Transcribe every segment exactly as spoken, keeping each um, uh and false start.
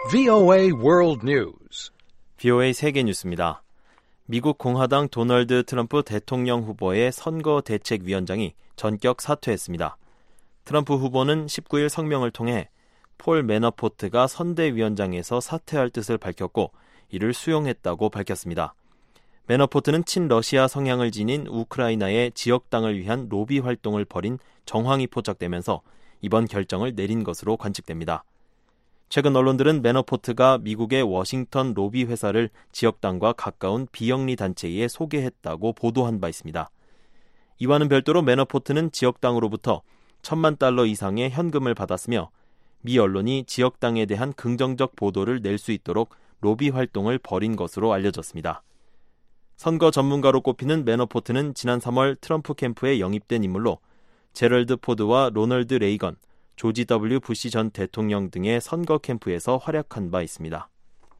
브이오에이 World News. 브이오에이 세계 뉴스입니다. 미국 공화당 도널드 트럼프 대통령 후보의 선거대책위원장이 전격 사퇴했습니다. 트럼프 후보는 십구 일 성명을 통해 폴 매너포트가 선대위원장에서 사퇴할 뜻을 밝혔고 이를 수용했다고 밝혔습니다. 매너포트는 친러시아 성향을 지닌 우크라이나의 지역당을 위한 로비 활동을 벌인 정황이 포착되면서 이번 결정을 내린 것으로 관측됩니다. 최근 언론들은 매너포트가 미국의 워싱턴 로비 회사를 지역당과 가까운 비영리 단체에 소개했다고 보도한 바 있습니다. 이와는 별도로 매너포트는 지역당으로부터 천만 달러 이상의 현금을 받았으며 미 언론이 지역당에 대한 긍정적 보도를 낼 수 있도록 로비 활동을 벌인 것으로 알려졌습니다. 선거 전문가로 꼽히는 매너포트는 지난 삼월 트럼프 캠프에 영입된 인물로 제럴드 포드와 로널드 레이건, 조지 더블유 부시 전 대통령 등의 선거 캠프에서 활약한 바 있습니다.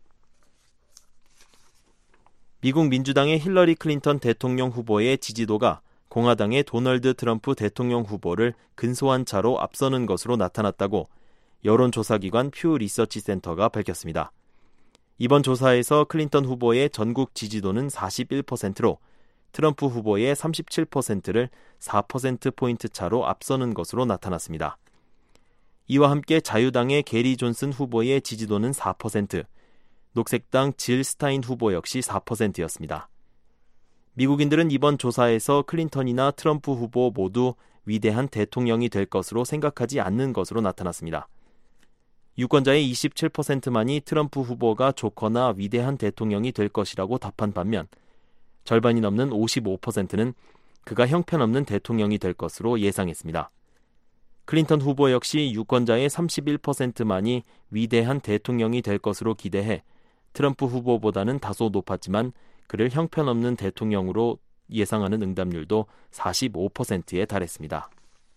미국 민주당의 힐러리 클린턴 대통령 후보의 지지도가 공화당의 도널드 트럼프 대통령 후보를 근소한 차로 앞서는 것으로 나타났다고 여론조사기관 퓨 리서치 센터가 밝혔습니다. 이번 조사에서 클린턴 후보의 전국 지지도는 사십일 퍼센트로 트럼프 후보의 삼십칠 퍼센트를 사 퍼센트포인트 차로 앞서는 것으로 나타났습니다. 이와 함께 자유당의 게리 존슨 후보의 지지도는 사 퍼센트, 녹색당 질 스타인 후보 역시 사 퍼센트였습니다. 미국인들은 이번 조사에서 클린턴이나 트럼프 후보 모두 위대한 대통령이 될 것으로 생각하지 않는 것으로 나타났습니다. 유권자의 이십칠 퍼센트만이 트럼프 후보가 좋거나 위대한 대통령이 될 것이라고 답한 반면 절반이 넘는 오십오 퍼센트는 그가 형편없는 대통령이 될 것으로 예상했습니다. 클린턴 후보 역시 유권자의 삼십일 퍼센트만이 위대한 대통령이 될 것으로 기대해 트럼프 후보보다는 다소 높았지만 그를 형편없는 대통령으로 예상하는 응답률도 사십오 퍼센트에 달했습니다.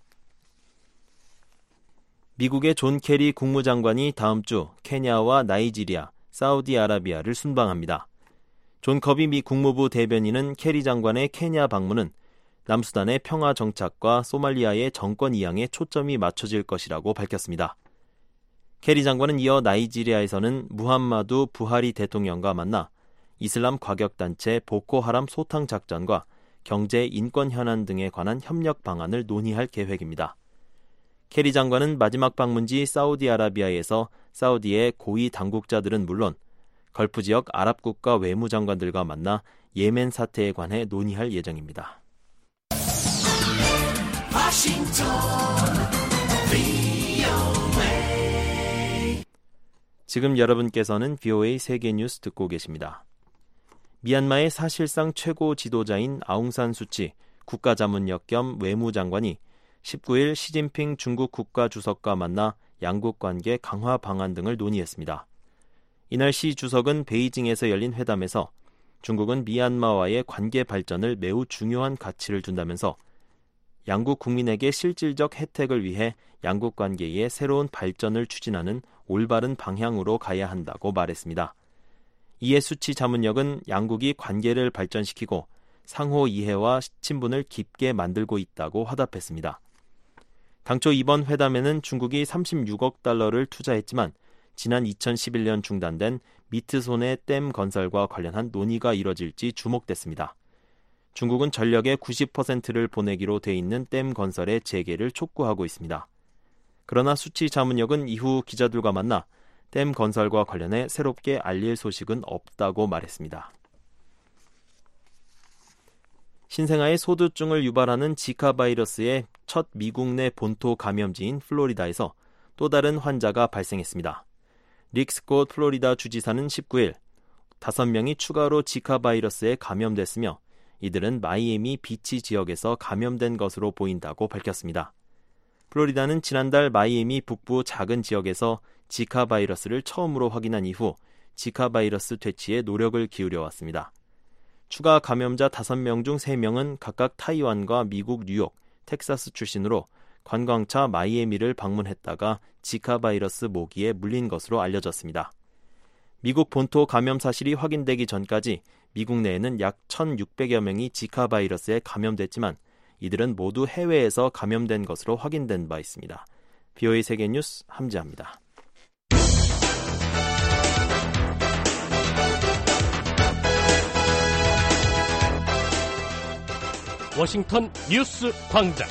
미국의 존 케리 국무장관이 다음 주 케냐와 나이지리아, 사우디아라비아를 순방합니다. 존 커비 미 국무부 대변인은 케리 장관의 케냐 방문은 남수단의 평화 정착과 소말리아의 정권 이양에 초점이 맞춰질 것이라고 밝혔습니다. 케리 장관은 이어 나이지리아에서는 무함마두 부하리 대통령과 만나 이슬람 과격단체 보코하람 소탕 작전과 경제 인권 현안 등에 관한 협력 방안을 논의할 계획입니다. 케리 장관은 마지막 방문지 사우디아라비아에서 사우디의 고위 당국자들은 물론 걸프 지역 아랍 국가 외무장관들과 만나 예멘 사태에 관해 논의할 예정입니다. 워싱턴, 브이오에이. 지금 여러분께서는 브이오에이 세계 뉴스 듣고 계십니다. 미얀마의 사실상 최고 지도자인 아웅산 수치 국가자문역 겸 외무장관이 십구 일 시진핑 중국 국가주석과 만나 양국 관계 강화 방안 등을 논의했습니다. 이날 시 주석은 베이징에서 열린 회담에서 중국은 미얀마와의 관계 발전을 매우 중요한 가치를 둔다면서 양국 국민에게 실질적 혜택을 위해 양국 관계의 새로운 발전을 추진하는 올바른 방향으로 가야 한다고 말했습니다. 이에 수치 자문역은 양국이 관계를 발전시키고 상호 이해와 친분을 깊게 만들고 있다고 화답했습니다. 당초 이번 회담에는 중국이 삼십육억 달러를 투자했지만 지난 이천십일 년 중단된 미트손의 댐 건설과 관련한 논의가 이뤄질지 주목됐습니다. 중국은 전력의 구십 퍼센트를 보내기로 돼 있는 댐 건설의 재개를 촉구하고 있습니다. 그러나 수치 자문역은 이후 기자들과 만나 댐 건설과 관련해 새롭게 알릴 소식은 없다고 말했습니다. 신생아의 소두증을 유발하는 지카 바이러스의 첫 미국 내 본토 감염지인 플로리다에서 또 다른 환자가 발생했습니다. 릭 스콧 플로리다 주지사는 십구 일 다섯 명이 추가로 지카 바이러스에 감염됐으며 이들은 마이애미 비치 지역에서 감염된 것으로 보인다고 밝혔습니다. 플로리다는 지난달 마이애미 북부 작은 지역에서 지카 바이러스를 처음으로 확인한 이후 지카 바이러스 퇴치에 노력을 기울여 왔습니다. 추가 감염자 다섯 명 중 세 명은 각각 타이완과 미국 뉴욕, 텍사스 출신으로 관광차 마이애미를 방문했다가 지카 바이러스 모기에 물린 것으로 알려졌습니다. 미국 본토 감염 사실이 확인되기 전까지 미국 내에는 약 천육백여 명이 지카 바이러스에 감염됐지만 이들은 모두 해외에서 감염된 것으로 확인된 바 있습니다. 브이오에이 세계뉴스 함지아입니다. 워싱턴 뉴스 광장.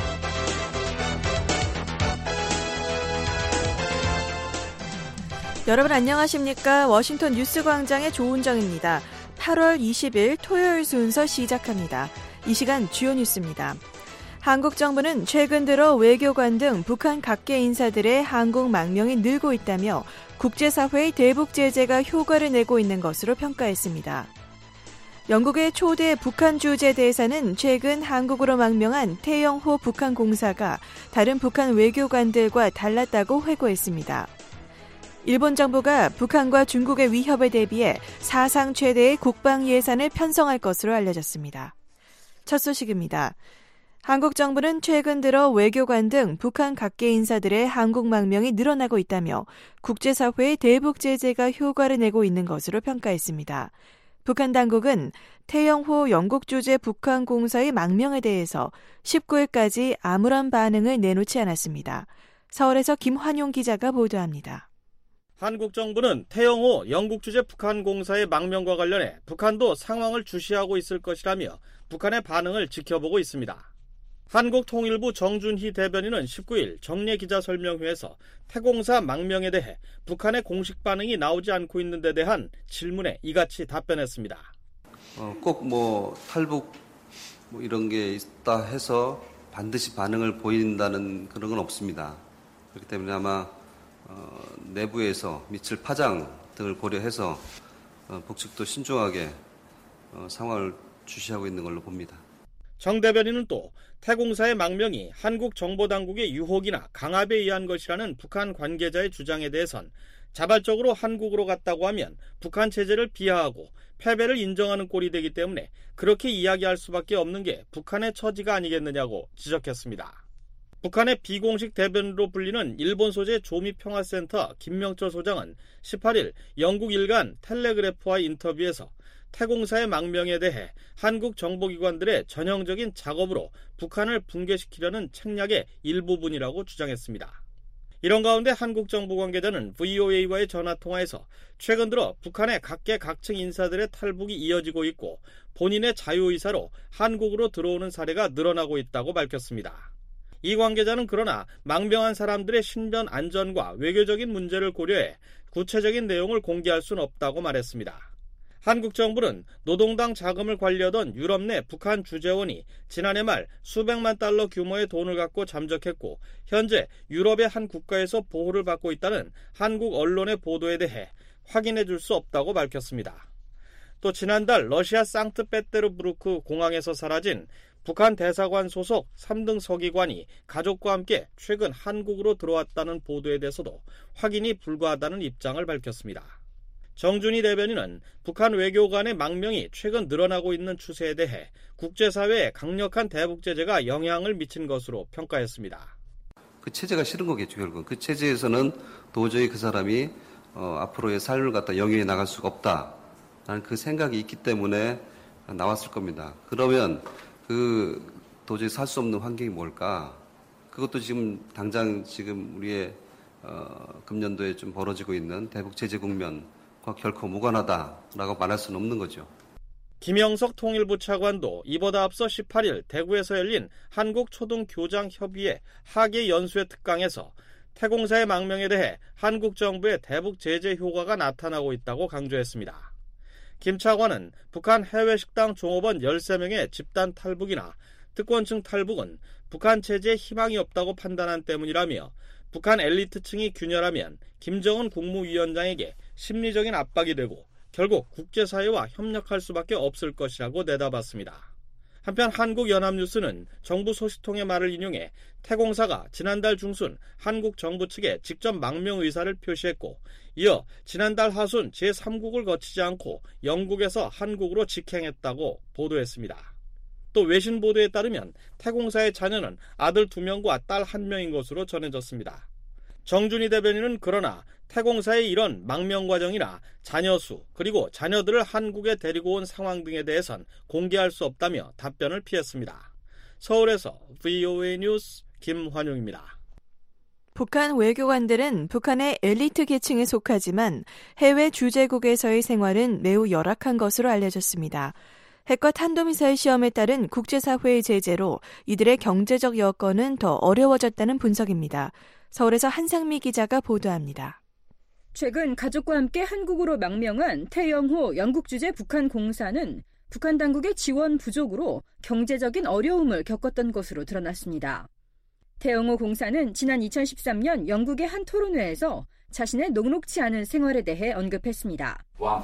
여러분 안녕하십니까? 워싱턴 뉴스 광장의 조은정입니다. 팔월 이십일 토요일 순서 시작합니다. 이 시간 주요 뉴스입니다. 한국 정부는 최근 들어 외교관 등 북한 각계 인사들의 한국 망명이 늘고 있다며 국제사회의 대북 제재가 효과를 내고 있는 것으로 평가했습니다. 영국의 초대 북한 주재 대사는 최근 한국으로 망명한 태영호 북한 공사가 다른 북한 외교관들과 달랐다고 회고했습니다. 일본 정부가 북한과 중국의 위협에 대비해 사상 최대의 국방 예산을 편성할 것으로 알려졌습니다. 첫 소식입니다. 한국 정부는 최근 들어 외교관 등 북한 각계 인사들의 한국 망명이 늘어나고 있다며 국제사회의 대북 제재가 효과를 내고 있는 것으로 평가했습니다. 북한 당국은 태영호 영국 주재 북한 공사의 망명에 대해서 십구일까지 아무런 반응을 내놓지 않았습니다. 서울에서 김환용 기자가 보도합니다. 한국 정부는 태영호 영국 주재 북한 공사의 망명과 관련해 북한도 상황을 주시하고 있을 것이라며 북한의 반응을 지켜보고 있습니다. 한국통일부 정준희 대변인은 십구일 정례 기자설명회에서 태공사 망명에 대해 북한의 공식 반응이 나오지 않고 있는 데 대한 질문에 이같이 답변했습니다. 어, 꼭 뭐 탈북 뭐 이런 게 있다 해서 반드시 반응을 보인다는 그런 건 없습니다. 그렇기 때문에 아마 어, 내부에서 미칠 파장 등을 고려해서 어, 북측도 신중하게 어, 상황을 주시하고 있는 걸로 봅니다. 정 대변인은 또 태공사의 망명이 한국 정보당국의 유혹이나 강압에 의한 것이라는 북한 관계자의 주장에 대해선 자발적으로 한국으로 갔다고 하면 북한 체제를 비하하고 패배를 인정하는 꼴이 되기 때문에 그렇게 이야기할 수밖에 없는 게 북한의 처지가 아니겠느냐고 지적했습니다. 북한의 비공식 대변인으로 불리는 일본 소재 조미평화센터 김명철 소장은 십팔일 영국 일간 텔레그래프와의 인터뷰에서 태공사의 망명에 대해 한국 정보기관들의 전형적인 작업으로 북한을 붕괴시키려는 책략의 일부분이라고 주장했습니다. 이런 가운데 한국 정부 관계자는 브이오에이와의 전화통화에서 최근 들어 북한의 각계 각층 인사들의 탈북이 이어지고 있고 본인의 자유의사로 한국으로 들어오는 사례가 늘어나고 있다고 밝혔습니다. 이 관계자는 그러나 망명한 사람들의 신변 안전과 외교적인 문제를 고려해 구체적인 내용을 공개할 수는 없다고 말했습니다. 한국 정부는 노동당 자금을 관리하던 유럽 내 북한 주재원이 지난해 말 수백만 달러 규모의 돈을 갖고 잠적했고 현재 유럽의 한 국가에서 보호를 받고 있다는 한국 언론의 보도에 대해 확인해 줄 수 없다고 밝혔습니다. 또 지난달 러시아 상트페테르부르크 공항에서 사라진 북한 대사관 소속 삼 등 서기관이 가족과 함께 최근 한국으로 들어왔다는 보도에 대해서도 확인이 불가하다는 입장을 밝혔습니다. 정준희 대변인은 북한 외교관의 망명이 최근 늘어나고 있는 추세에 대해 국제사회에 강력한 대북 제재가 영향을 미친 것으로 평가했습니다. 그 체제가 싫은 거겠죠, 결국은. 그 체제에서는 도저히 그 사람이 어, 앞으로의 삶을 갖다 영위해 나갈 수가 없다라는 그 생각이 있기 때문에 나왔을 겁니다. 그러면 그 도저히 살 수 없는 환경이 뭘까? 그것도 지금 당장 지금 우리의 어, 금년도에 좀 벌어지고 있는 대북 제재 국면과 결코 무관하다라고 말할 수는 없는 거죠. 김영석 통일부 차관도 이보다 앞서 십팔일 대구에서 열린 한국초등교장협의회 하계 연수회 특강에서 태공사의 망명에 대해 한국 정부의 대북 제재 효과가 나타나고 있다고 강조했습니다. 김 차관은 북한 해외 식당 종업원 열세 명의 집단 탈북이나 특권층 탈북은 북한 체제에 희망이 없다고 판단한 때문이라며 북한 엘리트층이 균열하면 김정은 국무위원장에게 심리적인 압박이 되고 결국 국제사회와 협력할 수밖에 없을 것이라고 내다봤습니다. 한편 한국연합뉴스는 정부 소식통의 말을 인용해 태공사가 지난달 중순 한국 정부 측에 직접 망명 의사를 표시했고 이어 지난달 하순 제삼국을 거치지 않고 영국에서 한국으로 직행했다고 보도했습니다. 또 외신 보도에 따르면 태공사의 자녀는 아들 두 명과 딸 한 명인 것으로 전해졌습니다. 정준희 대변인은 그러나 태공사의 이런 망명 과정이나 자녀 수 그리고 자녀들을 한국에 데리고 온 상황 등에 대해선 공개할 수 없다며 답변을 피했습니다. 서울에서 브이오에이 뉴스 김환용입니다. 북한 외교관들은 북한의 엘리트 계층에 속하지만 해외 주재국에서의 생활은 매우 열악한 것으로 알려졌습니다. 핵과 탄도미사일 시험에 따른 국제사회의 제재로 이들의 경제적 여건은 더 어려워졌다는 분석입니다. 서울에서 한상미 기자가 보도합니다. 최근 가족과 함께 한국으로 망명한 태영호 영국 주재 북한 공사는 북한 당국의 지원 부족으로 경제적인 어려움을 겪었던 것으로 드러났습니다. 태영호 공사는 지난 이천십삼 년 영국의 한 토론회에서 자신의 녹록치 않은 생활에 대해 언급했습니다.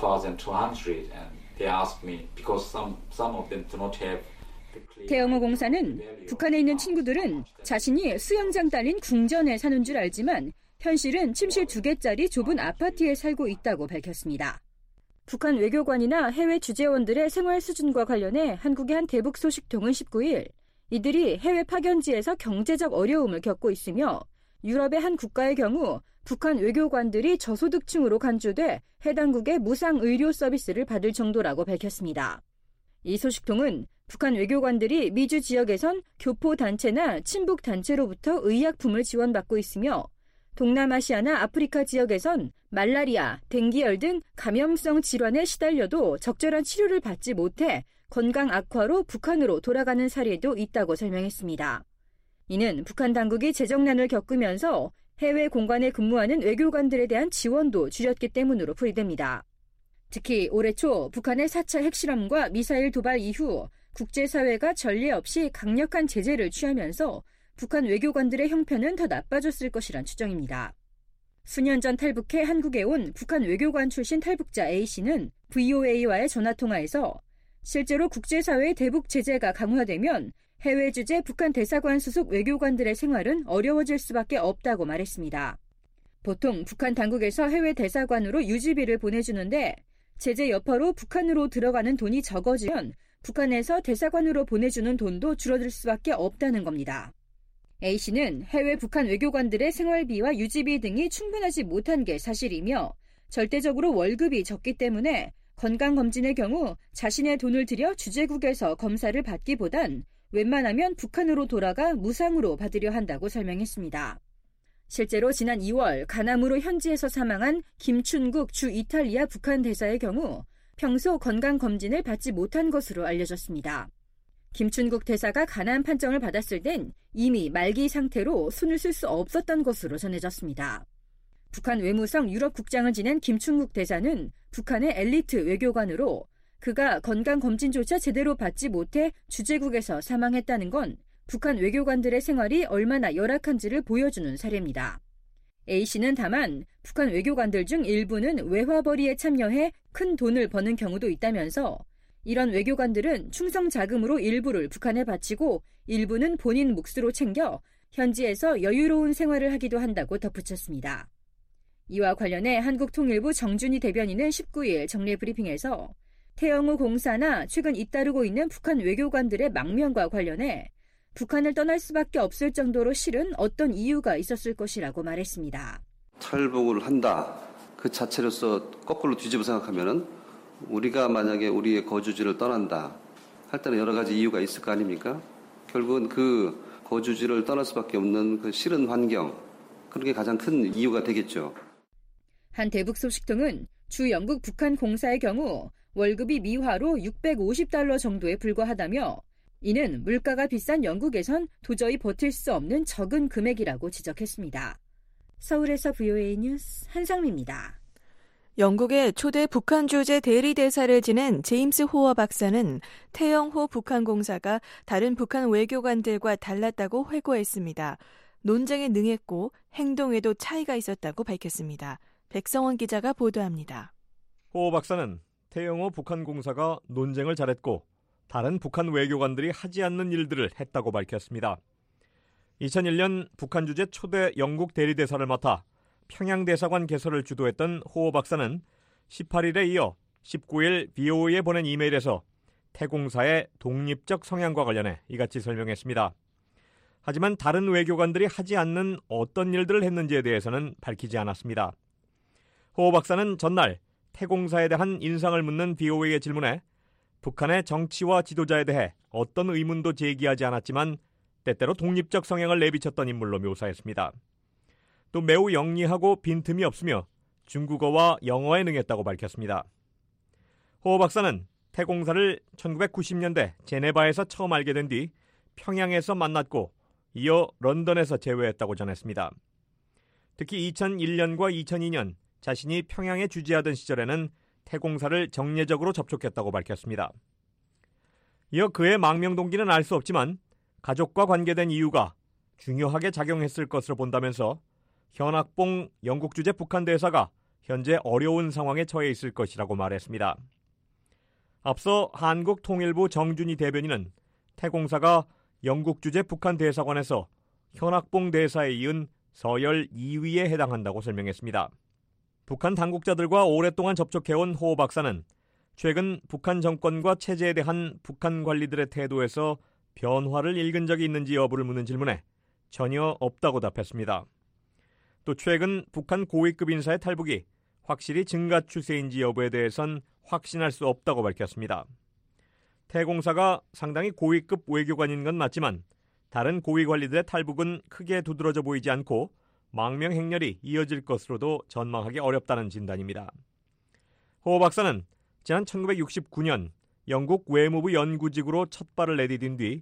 태영호 공사는 북한에 있는 친구들은 자신이 수영장 딸린 궁전에 사는 줄 알지만 현실은 침실 두 개짜리 좁은 아파트에 살고 있다고 밝혔습니다. 북한 외교관이나 해외 주재원들의 생활 수준과 관련해 한국의 한 대북 소식통은 십구 일 이들이 해외 파견지에서 경제적 어려움을 겪고 있으며 유럽의 한 국가의 경우 북한 외교관들이 저소득층으로 간주돼 해당국의 무상 의료 서비스를 받을 정도라고 밝혔습니다. 이 소식통은 북한 외교관들이 미주 지역에선 교포단체나 친북단체로부터 의약품을 지원받고 있으며 동남아시아나 아프리카 지역에선 말라리아, 댕기열 등 감염성 질환에 시달려도 적절한 치료를 받지 못해 건강 악화로 북한으로 돌아가는 사례도 있다고 설명했습니다. 이는 북한 당국이 재정난을 겪으면서 해외 공관에 근무하는 외교관들에 대한 지원도 줄였기 때문으로 풀이됩니다. 특히 올해 초 북한의 사 차 핵실험과 미사일 도발 이후 국제사회가 전례 없이 강력한 제재를 취하면서 북한 외교관들의 형편은 더 나빠졌을 것이란 추정입니다. 수년 전 탈북해 한국에 온 북한 외교관 출신 탈북자 A씨는 브이오에이와의 전화통화에서 실제로 국제사회의 대북 제재가 강화되면 해외 주재 북한 대사관 소속 외교관들의 생활은 어려워질 수밖에 없다고 말했습니다. 보통 북한 당국에서 해외 대사관으로 유지비를 보내주는데 제재 여파로 북한으로 들어가는 돈이 적어지면 북한에서 대사관으로 보내주는 돈도 줄어들 수밖에 없다는 겁니다. A씨는 해외 북한 외교관들의 생활비와 유지비 등이 충분하지 못한 게 사실이며 절대적으로 월급이 적기 때문에 건강검진의 경우 자신의 돈을 들여 주재국에서 검사를 받기보단 웬만하면 북한으로 돌아가 무상으로 받으려 한다고 설명했습니다. 실제로 지난 이월 간암으로 현지에서 사망한 김춘국 주 이탈리아 북한 대사의 경우 평소 건강검진을 받지 못한 것으로 알려졌습니다. 김춘국 대사가 간암 판정을 받았을 땐 이미 말기 상태로 손을 쓸 수 없었던 것으로 전해졌습니다. 북한 외무성 유럽 국장을 지낸 김춘국 대사는 북한의 엘리트 외교관으로 그가 건강검진조차 제대로 받지 못해 주재국에서 사망했다는 건 북한 외교관들의 생활이 얼마나 열악한지를 보여주는 사례입니다. A씨는 다만 북한 외교관들 중 일부는 외화벌이에 참여해 큰 돈을 버는 경우도 있다면서 이런 외교관들은 충성 자금으로 일부를 북한에 바치고 일부는 본인 몫으로 챙겨 현지에서 여유로운 생활을 하기도 한다고 덧붙였습니다. 이와 관련해 한국통일부 정준희 대변인은 십구 일 정례 브리핑에서 태영호 공사나 최근 잇따르고 있는 북한 외교관들의 망명과 관련해 북한을 떠날 수밖에 없을 정도로 실은 어떤 이유가 있었을 것이라고 말했습니다. 탈북을 한다. 그 자체로서 거꾸로 뒤집어 생각하면은 우리가 만약에 우리의 거주지를 떠난다 할 때는 여러 가지 이유가 있을 거 아닙니까? 결국은 그 거주지를 떠날 수밖에 없는 그 싫은 환경, 그런 게 가장 큰 이유가 되겠죠. 한 대북 소식통은 주 영국 북한 공사의 경우 월급이 미화로 육백오십 달러 정도에 불과하다며 이는 물가가 비싼 영국에선 도저히 버틸 수 없는 적은 금액이라고 지적했습니다. 서울에서 브이오에이 뉴스 한상미입니다. 영국의 초대 북한 주재 대리대사를 지낸 제임스 호어 박사는 태영호 북한 공사가 다른 북한 외교관들과 달랐다고 회고했습니다. 논쟁에 능했고 행동에도 차이가 있었다고 밝혔습니다. 백성원 기자가 보도합니다. 호 박사는 태영호 북한 공사가 논쟁을 잘했고 다른 북한 외교관들이 하지 않는 일들을 했다고 밝혔습니다. 이천일 년 북한 주재 초대 영국 대리대사를 맡아 평양대사관 개설을 주도했던 호 박사는 십팔 일에 이어 십구 일 브이오에이에 보낸 이메일에서 태 공사의 독립적 성향과 관련해 이같이 설명했습니다. 하지만 다른 외교관들이 하지 않는 어떤 일들을 했는지에 대해서는 밝히지 않았습니다. 호 박사는 전날 태 공사에 대한 인상을 묻는 브이오에이의 질문에 북한의 정치와 지도자에 대해 어떤 의문도 제기하지 않았지만 때때로 독립적 성향을 내비쳤던 인물로 묘사했습니다. 또 매우 영리하고 빈틈이 없으며 중국어와 영어에 능했다고 밝혔습니다. 호 박사는 태공사를 천구백구십 년대 제네바에서 처음 알게 된 뒤 평양에서 만났고 이어 런던에서 재회했다고 전했습니다. 특히 이천일 년과 이천이 년 자신이 평양에 주재하던 시절에는 태공사를 정례적으로 접촉했다고 밝혔습니다. 이어 그의 망명 동기는 알 수 없지만 가족과 관계된 이유가 중요하게 작용했을 것으로 본다면서 현학봉 영국 주재 북한 대사가 현재 어려운 상황에 처해 있을 것이라고 말했습니다. 앞서 한국통일부 정준희 대변인은 태공사가 영국 주재 북한 대사관에서 현학봉 대사에 이은 서열 이 위에 해당한다고 설명했습니다. 북한 당국자들과 오랫동안 접촉해온 호 박사는 최근 북한 정권과 체제에 대한 북한 관리들의 태도에서 변화를 읽은 적이 있는지 여부를 묻는 질문에 전혀 없다고 답했습니다. 또 최근 북한 고위급 인사의 탈북이 확실히 증가 추세인지 여부에 대해선 확신할 수 없다고 밝혔습니다. 태공사가 상당히 고위급 외교관인 건 맞지만 다른 고위 관리들의 탈북은 크게 두드러져 보이지 않고 망명 행렬이 이어질 것으로도 전망하기 어렵다는 진단입니다. 호 박사는 지난 천구백육십구 년 영국 외무부 연구직으로 첫 발을 내디딘 뒤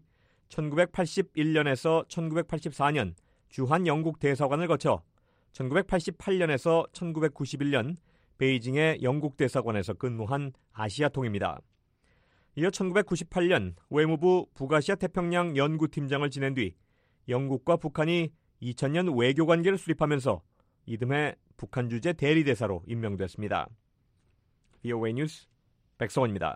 천구백팔십일 년에서 천구백팔십사 년 주한 영국 대사관을 거쳐 천구백팔십팔 년에서 천구백구십일 년 베이징의 영국 대사관에서 근무한 아시아통입니다. 이어 천구백구십팔 년 외무부 북아시아 태평양 연구팀장을 지낸 뒤 영국과 북한이 이천 년 외교관계를 수립하면서 이듬해 북한 주재 대리대사로 임명됐습니다. 브이오에이 뉴스 백성원입니다.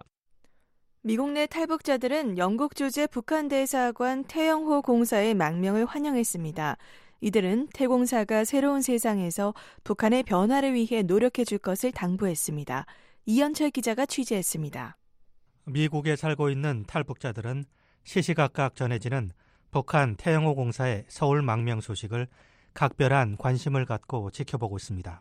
미국 내 탈북자들은 영국 주재 북한 대사관 태영호 공사의 망명을 환영했습니다. 이들은 태공사가 새로운 세상에서 북한의 변화를 위해 노력해 줄 것을 당부했습니다. 이현철 기자가 취재했습니다. 미국에 살고 있는 탈북자들은 시시각각 전해지는 북한 태영호 공사의 서울 망명 소식을 각별한 관심을 갖고 지켜보고 있습니다.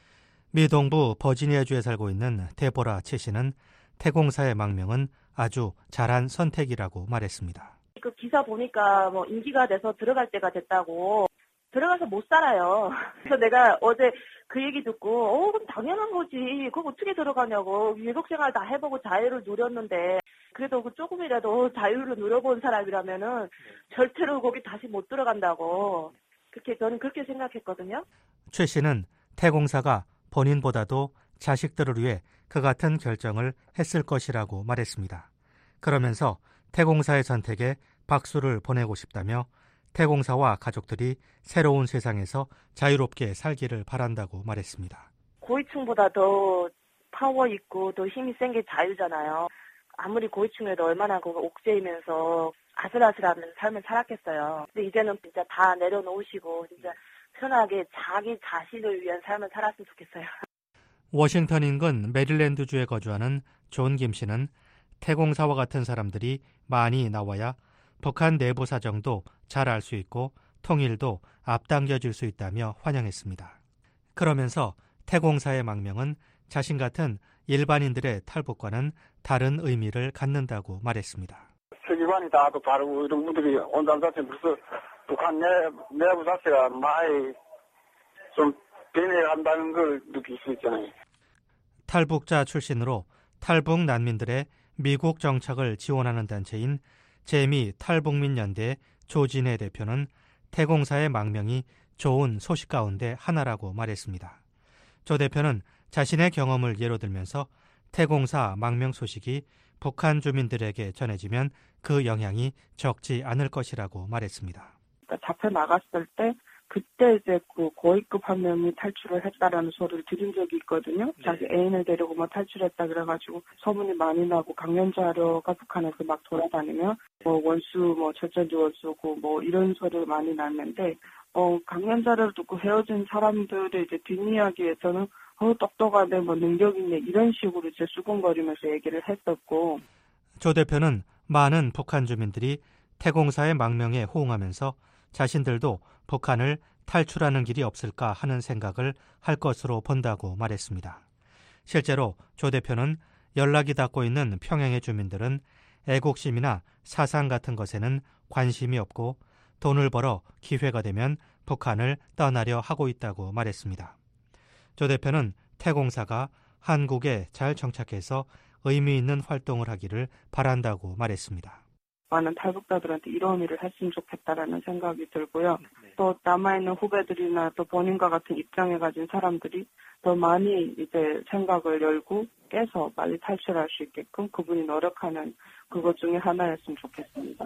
미 동부 버지니아주에 살고 있는 데보라 채 씨는 태공사의 망명은 아주 잘한 선택이라고 말했습니다. 그 기사 보니까 뭐 임기가 돼서 들어갈 때가 됐다고. 들어가서 못 살아요. 그래서 내가 어제 그 얘기 듣고 어 그럼 당연한 거지. 그럼 어떻게 들어가냐고. 유속 생활 다 해보고 자유를 누렸는데 그래도 그 조금이라도 자유를 누려본 사람이라면은 절대로 거기 다시 못 들어간다고. 그렇게 저는 그렇게 생각했거든요. 최 씨는 태공사가 본인보다도 자식들을 위해 그 같은 결정을 했을 것이라고 말했습니다. 그러면서 태공사의 선택에 박수를 보내고 싶다며 태공사와 가족들이 새로운 세상에서 자유롭게 살기를 바란다고 말했습니다. 고위층보다 더 파워 있고 더 힘이 센 게 자유잖아요. 아무리 고위층에도 얼마나 그 옥죄이면서 아슬아슬한 삶을 살았겠어요. 근데 이제는 진짜 다 내려놓으시고 진짜 편하게 자기 자신을 위한 삶을 살았으면 좋겠어요. 워싱턴 인근 메릴랜드주에 거주하는 존 김 씨는 태공사와 같은 사람들이 많이 나와야 북한 내부 사정도 잘 알 수 있고 통일도 앞당겨질 수 있다며 환영했습니다. 그러면서 태공사의 망명은 자신 같은 일반인들의 탈북과는 다른 의미를 갖는다고 말했습니다. 세계관이 다 다르고 이런 분들이 온다는 자체는 벌써 북한 내, 내부 자체가 많이 좀 변해간다는 걸 느낄 수 있잖아요. 탈북자 출신으로 탈북 난민들의 미국 정착을 지원하는 단체인 재미 탈북민연대 조진혜 대표는 태공사의 망명이 좋은 소식 가운데 하나라고 말했습니다. 조 대표는 자신의 경험을 예로 들면서 태공사 망명 소식이 북한 주민들에게 전해지면 그 영향이 적지 않을 것이라고 말했습니다. 잡혀 나갔을 때 그때 이제 그 고위급 한 명이 탈출을 했다라는 소리를 들은 적이 있거든요. 네. 자기 애인을 데리고 막 탈출했다 그래가지고 소문이 많이 나고 강연 자료가 북한에서 막 돌아다니면 뭐 원수 뭐 철저히 원수고 뭐 이런 소리를 많이 났는데 어 강연 자료를 듣고 헤어진 사람들의 이제 뒷이야기에서는 어 똑똑하네 뭐 능력 있네 이런 식으로 이제 수군거리면서 얘기를 했었고. 조 대표는 많은 북한 주민들이 태공사의 망명에 호응하면서 자신들도 북한을 탈출하는 길이 없을까 하는 생각을 할 것으로 본다고 말했습니다. 실제로 조 대표는 연락이 닿고 있는 평양의 주민들은 애국심이나 사상 같은 것에는 관심이 없고 돈을 벌어 기회가 되면 북한을 떠나려 하고 있다고 말했습니다. 조 대표는 태공사가 한국에 잘 정착해서 의미 있는 활동을 하기를 바란다고 말했습니다. 많은 탈북자들한테 이런 일을 했으면 좋겠다라는 생각이 들고요. 또 남아있는 후배들이나 또 본인과 같은 입장에 가진 사람들이 더 많이 이제 생각을 열고 깨서 빨리 탈출할 수 있게끔 그분이 노력하는 그것 중에 하나였으면 좋겠습니다.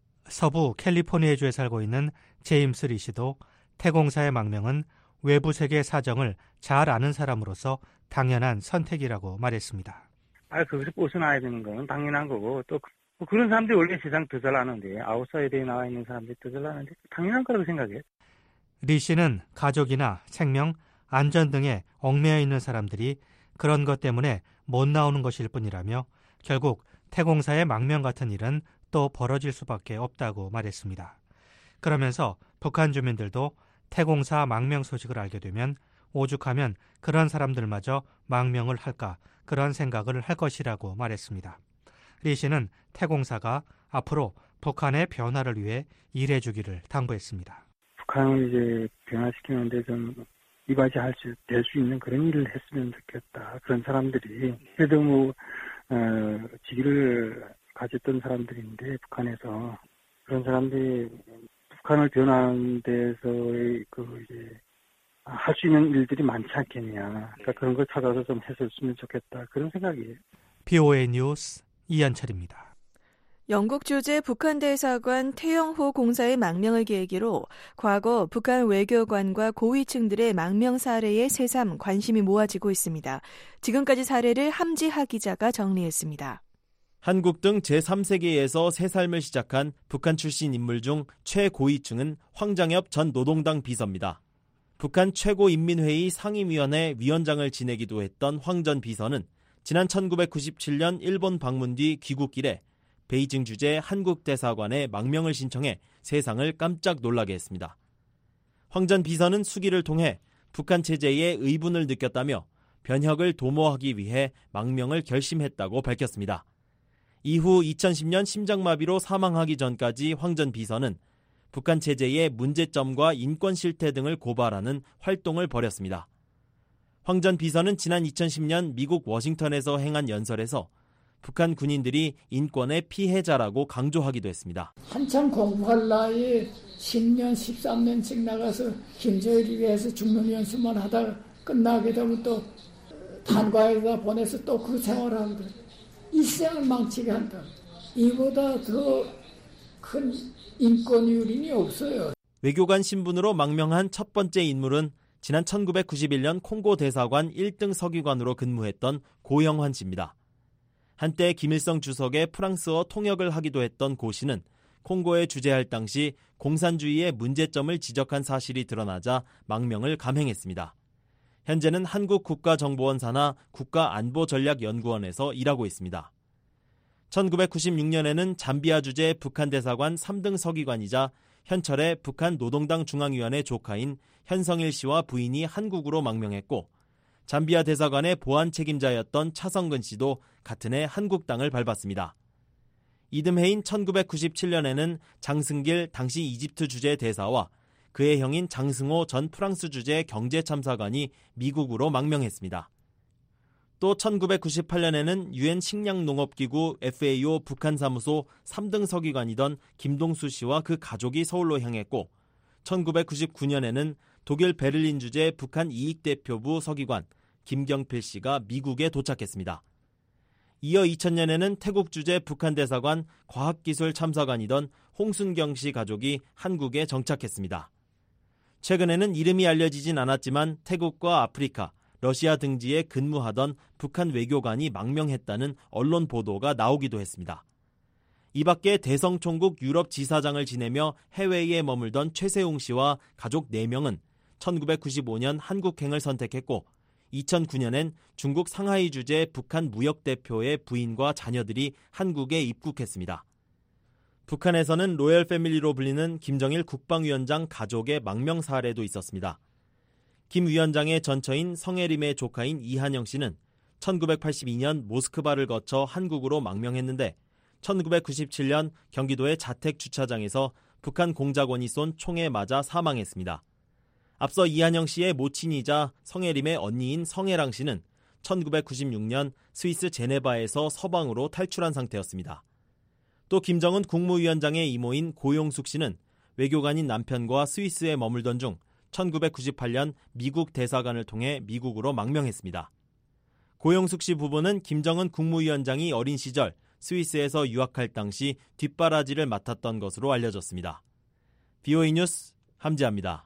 서부 캘리포니아주에 살고 있는 제임스 리 씨도 태공사의 망명은 외부 세계 사정을 잘 아는 사람으로서 당연한 선택이라고 말했습니다. 아, 거기서 벗어나야 되는 건 당연한 거고 또 뭐 그런 사람들이 원래 세상 더 잘 아는데 아웃사이드에 나와 있는 사람들이 더 잘 아는데 당연한 거라고 생각해요. 리 씨는 가족이나 생명, 안전 등에 얽매여 있는 사람들이 그런 것 때문에 못 나오는 것일 뿐이라며 결국 태공사의 망명 같은 일은 또 벌어질 수밖에 없다고 말했습니다. 그러면서 북한 주민들도 태공사 망명 소식을 알게 되면 오죽하면 그런 사람들마저 망명을 할까 그런 생각을 할 것이라고 말했습니다. 리 씨는 태공사가 앞으로 북한의 변화를 위해 일해주기를 당부했습니다. 북한을 이제 변화시키는데 좀 이바지할 수, 될 수 있는 그런 일을 했으면 좋겠다. 그런 사람들이 그래도 뭐 어, 직위를 가졌던 사람들인데 북한에서 그런 사람들이 북한을 변화하는 데서의 그 이제 할 수 있는 일들이 많지 않겠냐. 그러니까 그런 걸 찾아서 좀 했었으면 좋겠다. 그런 생각이에요. 비오에이 뉴스 이현철입니다. 영국 주재 북한 대사관 태영호 공사의 망명을 계기로 과거 북한 외교관과 고위층들의 망명 사례에 새삼 관심이 모아지고 있습니다. 지금까지 사례를 함지하 기자가 정리했습니다. 한국 등 제삼 세계에서 새 삶을 시작한 북한 출신 인물 중 최고위층은 황장엽 전 노동당 비서입니다. 북한 최고인민회의 상임위원회 위원장을 지내기도 했던 황 전 비서는 지난 천구백구십칠 년 일본 방문 뒤 귀국길에 베이징 주재 한국 대사관에 망명을 신청해 세상을 깜짝 놀라게 했습니다. 황 전 비서는 수기를 통해 북한 체제에 의분을 느꼈다며 변혁을 도모하기 위해 망명을 결심했다고 밝혔습니다. 이후 이천십 년 심장마비로 사망하기 전까지 황 전 비서는 북한 체제의 문제점과 인권 실태 등을 고발하는 활동을 벌였습니다. 황 전 비서는 지난 이천십 년 미국 워싱턴에서 행한 연설에서 북한 군인들이 인권의 피해자라고 강조하기도 했습니다. 한참 공부할 나이에 십 년, 십삼 년씩 나가서 김정일이 위해서 죽는 연수만 하다가 끝나게 되면 또 탄과에다 보내서 또 그 생활을 하거든. 일생을 망치게 한다. 이보다 더 큰 인권 유린이 없어요. 외교관 신분으로 망명한 첫 번째 인물은 지난 천구백구십일 년 콩고 대사관 일 등 서기관으로 근무했던 고영환 씨입니다. 한때 김일성 주석의 프랑스어 통역을 하기도 했던 고 씨는 콩고에 주재할 당시 공산주의의 문제점을 지적한 사실이 드러나자 망명을 감행했습니다. 현재는 한국국가정보원 산하 국가안보전략연구원에서 일하고 있습니다. 천구백구십육 년에는 잠비아 주재 북한 대사관 삼 등 서기관이자 현철의 북한 노동당 중앙위원회 조카인 현성일 씨와 부인이 한국으로 망명했고 잠비아 대사관의 보안 책임자였던 차성근 씨도 같은 해 한국 땅을 밟았습니다. 이듬해인 천구백구십칠 년에는 장승길 당시 이집트 주재 대사와 그의 형인 장승호 전 프랑스 주재 경제참사관이 미국으로 망명했습니다. 또 천구백구십팔 년에는 유엔 식량농업기구 에프에이오 북한사무소 삼 등 서기관이던 김동수 씨와 그 가족이 서울로 향했고 천구백구십구 년에는 독일 베를린 주재 북한 이익대표부 서기관 김경필 씨가 미국에 도착했습니다. 이어 이천 년에는 태국 주재 북한 대사관 과학기술참사관이던 홍순경 씨 가족이 한국에 정착했습니다. 최근에는 이름이 알려지진 않았지만 태국과 아프리카, 러시아 등지에 근무하던 북한 외교관이 망명했다는 언론 보도가 나오기도 했습니다. 이 밖에 대성총국 유럽 지사장을 지내며 해외에 머물던 최세웅 씨와 가족 네 명은 천구백구십오 년 한국행을 선택했고 이천구 년엔 중국 상하이 주재 북한 무역대표의 부인과 자녀들이 한국에 입국했습니다. 북한에서는 로열 패밀리로 불리는 김정일 국방위원장 가족의 망명 사례도 있었습니다. 김 위원장의 전처인 성혜림의 조카인 이한영 씨는 천구백팔십이 년 모스크바를 거쳐 한국으로 망명했는데 천구백구십칠 년 경기도의 자택 주차장에서 북한 공작원이 쏜 총에 맞아 사망했습니다. 앞서 이한영 씨의 모친이자 성혜림의 언니인 성혜랑 씨는 천구백구십육 년 스위스 제네바에서 서방으로 탈출한 상태였습니다. 또 김정은 국무위원장의 이모인 고용숙 씨는 외교관인 남편과 스위스에 머물던 중 천구백구십팔 년 미국 대사관을 통해 미국으로 망명했습니다. 고용숙 씨 부부는 김정은 국무위원장이 어린 시절 스위스에서 유학할 당시 뒷바라지를 맡았던 것으로 알려졌습니다. 비오이 뉴스 함지아입니다.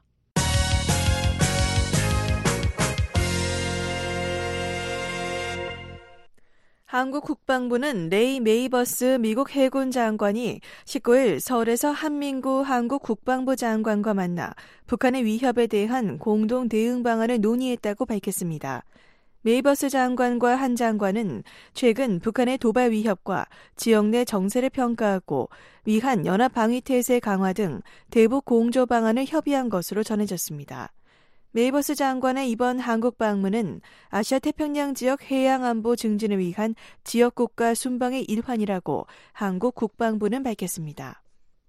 한국 국방부는 레이 메이버스 미국 해군 장관이 십구 일 서울에서 한민구 한국 국방부 장관과 만나 북한의 위협에 대한 공동 대응 방안을 논의했다고 밝혔습니다. 메이버스 장관과 한 장관은 최근 북한의 도발 위협과 지역 내 정세를 평가하고 미한 연합 방위 태세 강화 등 대북 공조 방안을 협의한 것으로 전해졌습니다. 메이버스 장관의 이번 한국 방문은 아시아 태평양 지역 해양 안보 증진을 위한 지역 국가 순방의 일환이라고 한국 국방부는 밝혔습니다.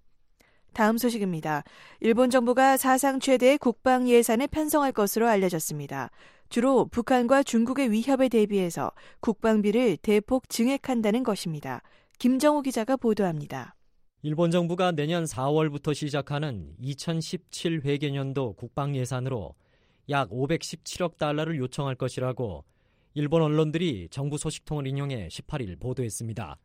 다음 소식입니다. 일본 정부가 사상 최대의 국방 예산을 편성할 것으로 알려졌습니다. 주로 북한과 중국의 위협에 대비해서 국방비를 대폭 증액한다는 것입니다. 김정우 기자가 보도합니다. 일본 정부가 내년 사월부터 시작하는 이천십칠 회계년도 국방 예산으로 약 오백십칠억 달러를 요청할 것이라고 일본 언론들이 정부 소식통을 인용해 십팔 일 보도했습니다.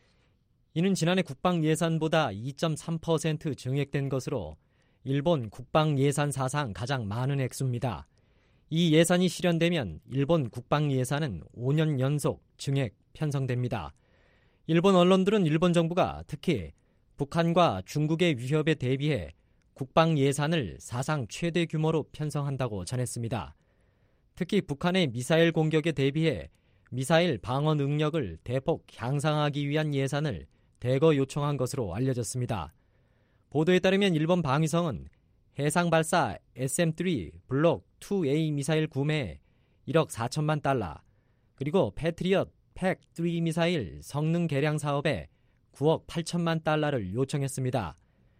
이는 지난해 국방 예산보다 이 점 삼 퍼센트 증액된 것으로 일본 국방 예산 사상 가장 많은 액수입니다. 이 예산이 실현되면 일본 국방 예산은 오 년 연속 증액 편성됩니다. 일본 언론들은 일본 정부가 특히 북한과 중국의 위협에 대비해 국방 예산을 사상 최대 규모로 편성한다고 전했습니다. 특히 북한의 미사일 공격에 대비해 미사일 방어 능력을 대폭 향상하기 위한 예산을 대거 요청한 것으로 알려졌습니다. 보도에 따르면 일본 방위성은 해상 발사 에스엠 쓰리 블록 투 에이 미사일 구매에 일억 사천만 달러, 그리고 패트리엇 팩 쓰리 미사일 성능 개량 사업에 구억 팔천만 달러를 요청했습니다.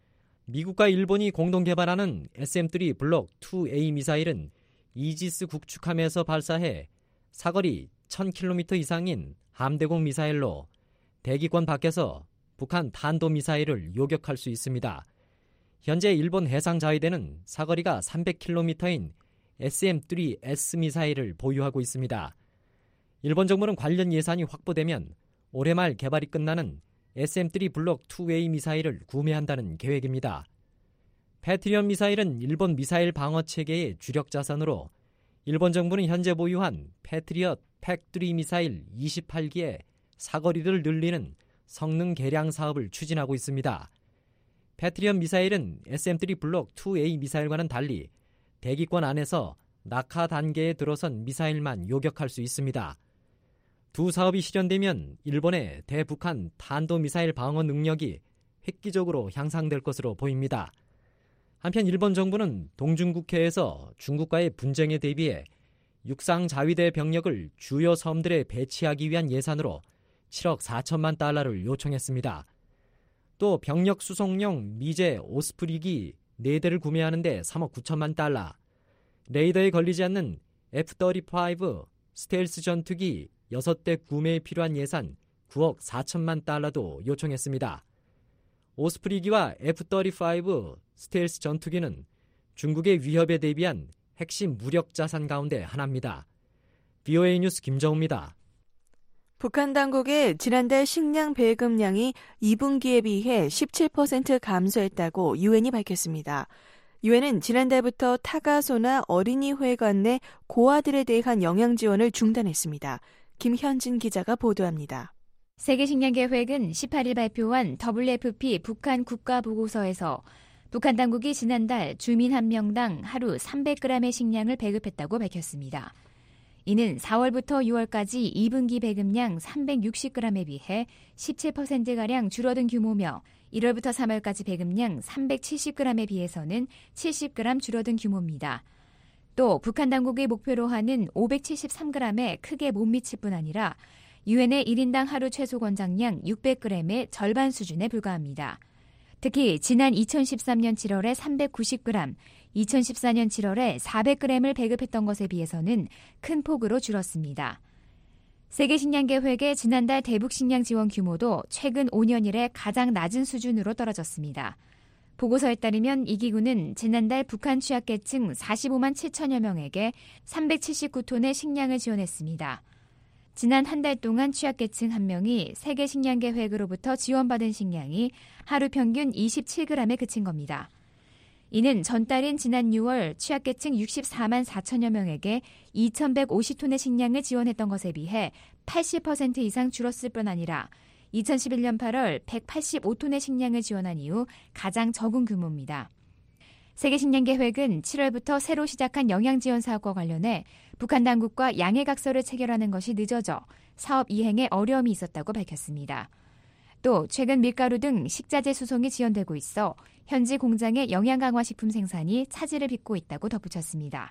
미국과 일본이 공동 개발하는 에스엠 쓰리 블록 투 에이 미사일은 이지스 국축함에서 발사해 사거리 천 킬로미터 이상인 함대공 미사일로 대기권 밖에서 북한 탄도미사일을 요격할 수 있습니다. 현재 일본 해상자위대는 사거리가 삼백 킬로미터인 에스엠 쓰리 에스 미사일을 보유하고 있습니다. 일본 정부는 관련 예산이 확보되면 올해 말 개발이 끝나는 에스엠 쓰리 블록 투 에이 미사일을 구매한다는 계획입니다. 패트리엇 미사일은 일본 미사일 방어 체계의 주력 자산으로 일본 정부는 현재 보유한 패트리엇 팩 쓰리 미사일 이십팔 기의 사거리를 늘리는 성능 개량 사업을 추진하고 있습니다. 패트리엇 미사일은 에스엠 쓰리 블록 투 에이 미사일과는 달리 대기권 안에서 낙하 단계에 들어선 미사일만 요격할 수 있습니다. 두 사업이 실현되면 일본의 대북한 탄도미사일 방어 능력이 획기적으로 향상될 것으로 보입니다. 한편 일본 정부는 동중국해에서 중국과의 분쟁에 대비해 육상자위대 병력을 주요 섬들에 배치하기 위한 예산으로 칠억 사천만 달러를 요청했습니다. 또 병력 수송용 미제 오스프리기 네 대를 구매하는 데 삼억 구천만 달러, 레이더에 걸리지 않는 에프 서른오 스텔스 전투기 여섯 대 구매에 필요한 예산 구억 사천만 달러도 요청했습니다. 오스프리기와 에프 서른오 스텔스 전투기는 중국의 위협에 대비한 핵심 무력 자산 가운데 하나입니다. 비오에이 뉴스 김정우입니다. 북한 당국의 지난달 식량 배급량이 이 분기에 비해 십칠 퍼센트 감소했다고 유엔이 밝혔습니다. 유엔은 지난달부터 타가소나 어린이 회관 내 고아들에 대한 영양 지원을 중단했습니다. 김현진 기자가 보도합니다. 세계식량계획은 십팔 일 발표한 더블유에프피 북한 국가보고서에서 북한 당국이 지난달 주민 한 명당 하루 삼백 그램의 식량을 배급했다고 밝혔습니다. 이는 사월부터 유월까지 이 분기 배급량 삼백육십 그램에 비해 십칠 퍼센트가량 줄어든 규모며 일월부터 삼월까지 배급량 삼백칠십 그램에 비해서는 칠십 그램 줄어든 규모입니다. 또 북한 당국이 목표로 하는 오백칠십삼 그램에 크게 못 미칠 뿐 아니라 유엔의 일 인당 하루 최소 권장량 육백 그램의 절반 수준에 불과합니다. 특히 지난 이천십삼 년 칠월에 삼백구십 그램, 이천십사 년 칠월에 사백 그램을 배급했던 것에 비해서는 큰 폭으로 줄었습니다. 세계식량계획의 지난달 대북식량 지원 규모도 최근 오 년 이래 가장 낮은 수준으로 떨어졌습니다. 보고서에 따르면 이 기구는 지난달 북한 취약계층 사십오만 칠천여 명에게 삼백칠십구 톤의 식량을 지원했습니다. 지난 한 달 동안 취약계층 한 명이 세계식량계획으로부터 지원받은 식량이 하루 평균 이십칠 그램에 그친 겁니다. 이는 전달인 지난 유월 취약계층 육십사만 사천여 명에게 이천백오십 톤의 식량을 지원했던 것에 비해 팔십 퍼센트 이상 줄었을 뿐 아니라 이천십일 년 팔월 백팔십오 톤의 식량을 지원한 이후 가장 적은 규모입니다. 세계식량계획은 칠월부터 새로 시작한 영양지원 사업과 관련해 북한 당국과 양해각서를 체결하는 것이 늦어져 사업 이행에 어려움이 있었다고 밝혔습니다. 또 최근 밀가루 등 식자재 수송이 지연되고 있어 현지 공장의 영양강화식품 생산이 차질을 빚고 있다고 덧붙였습니다.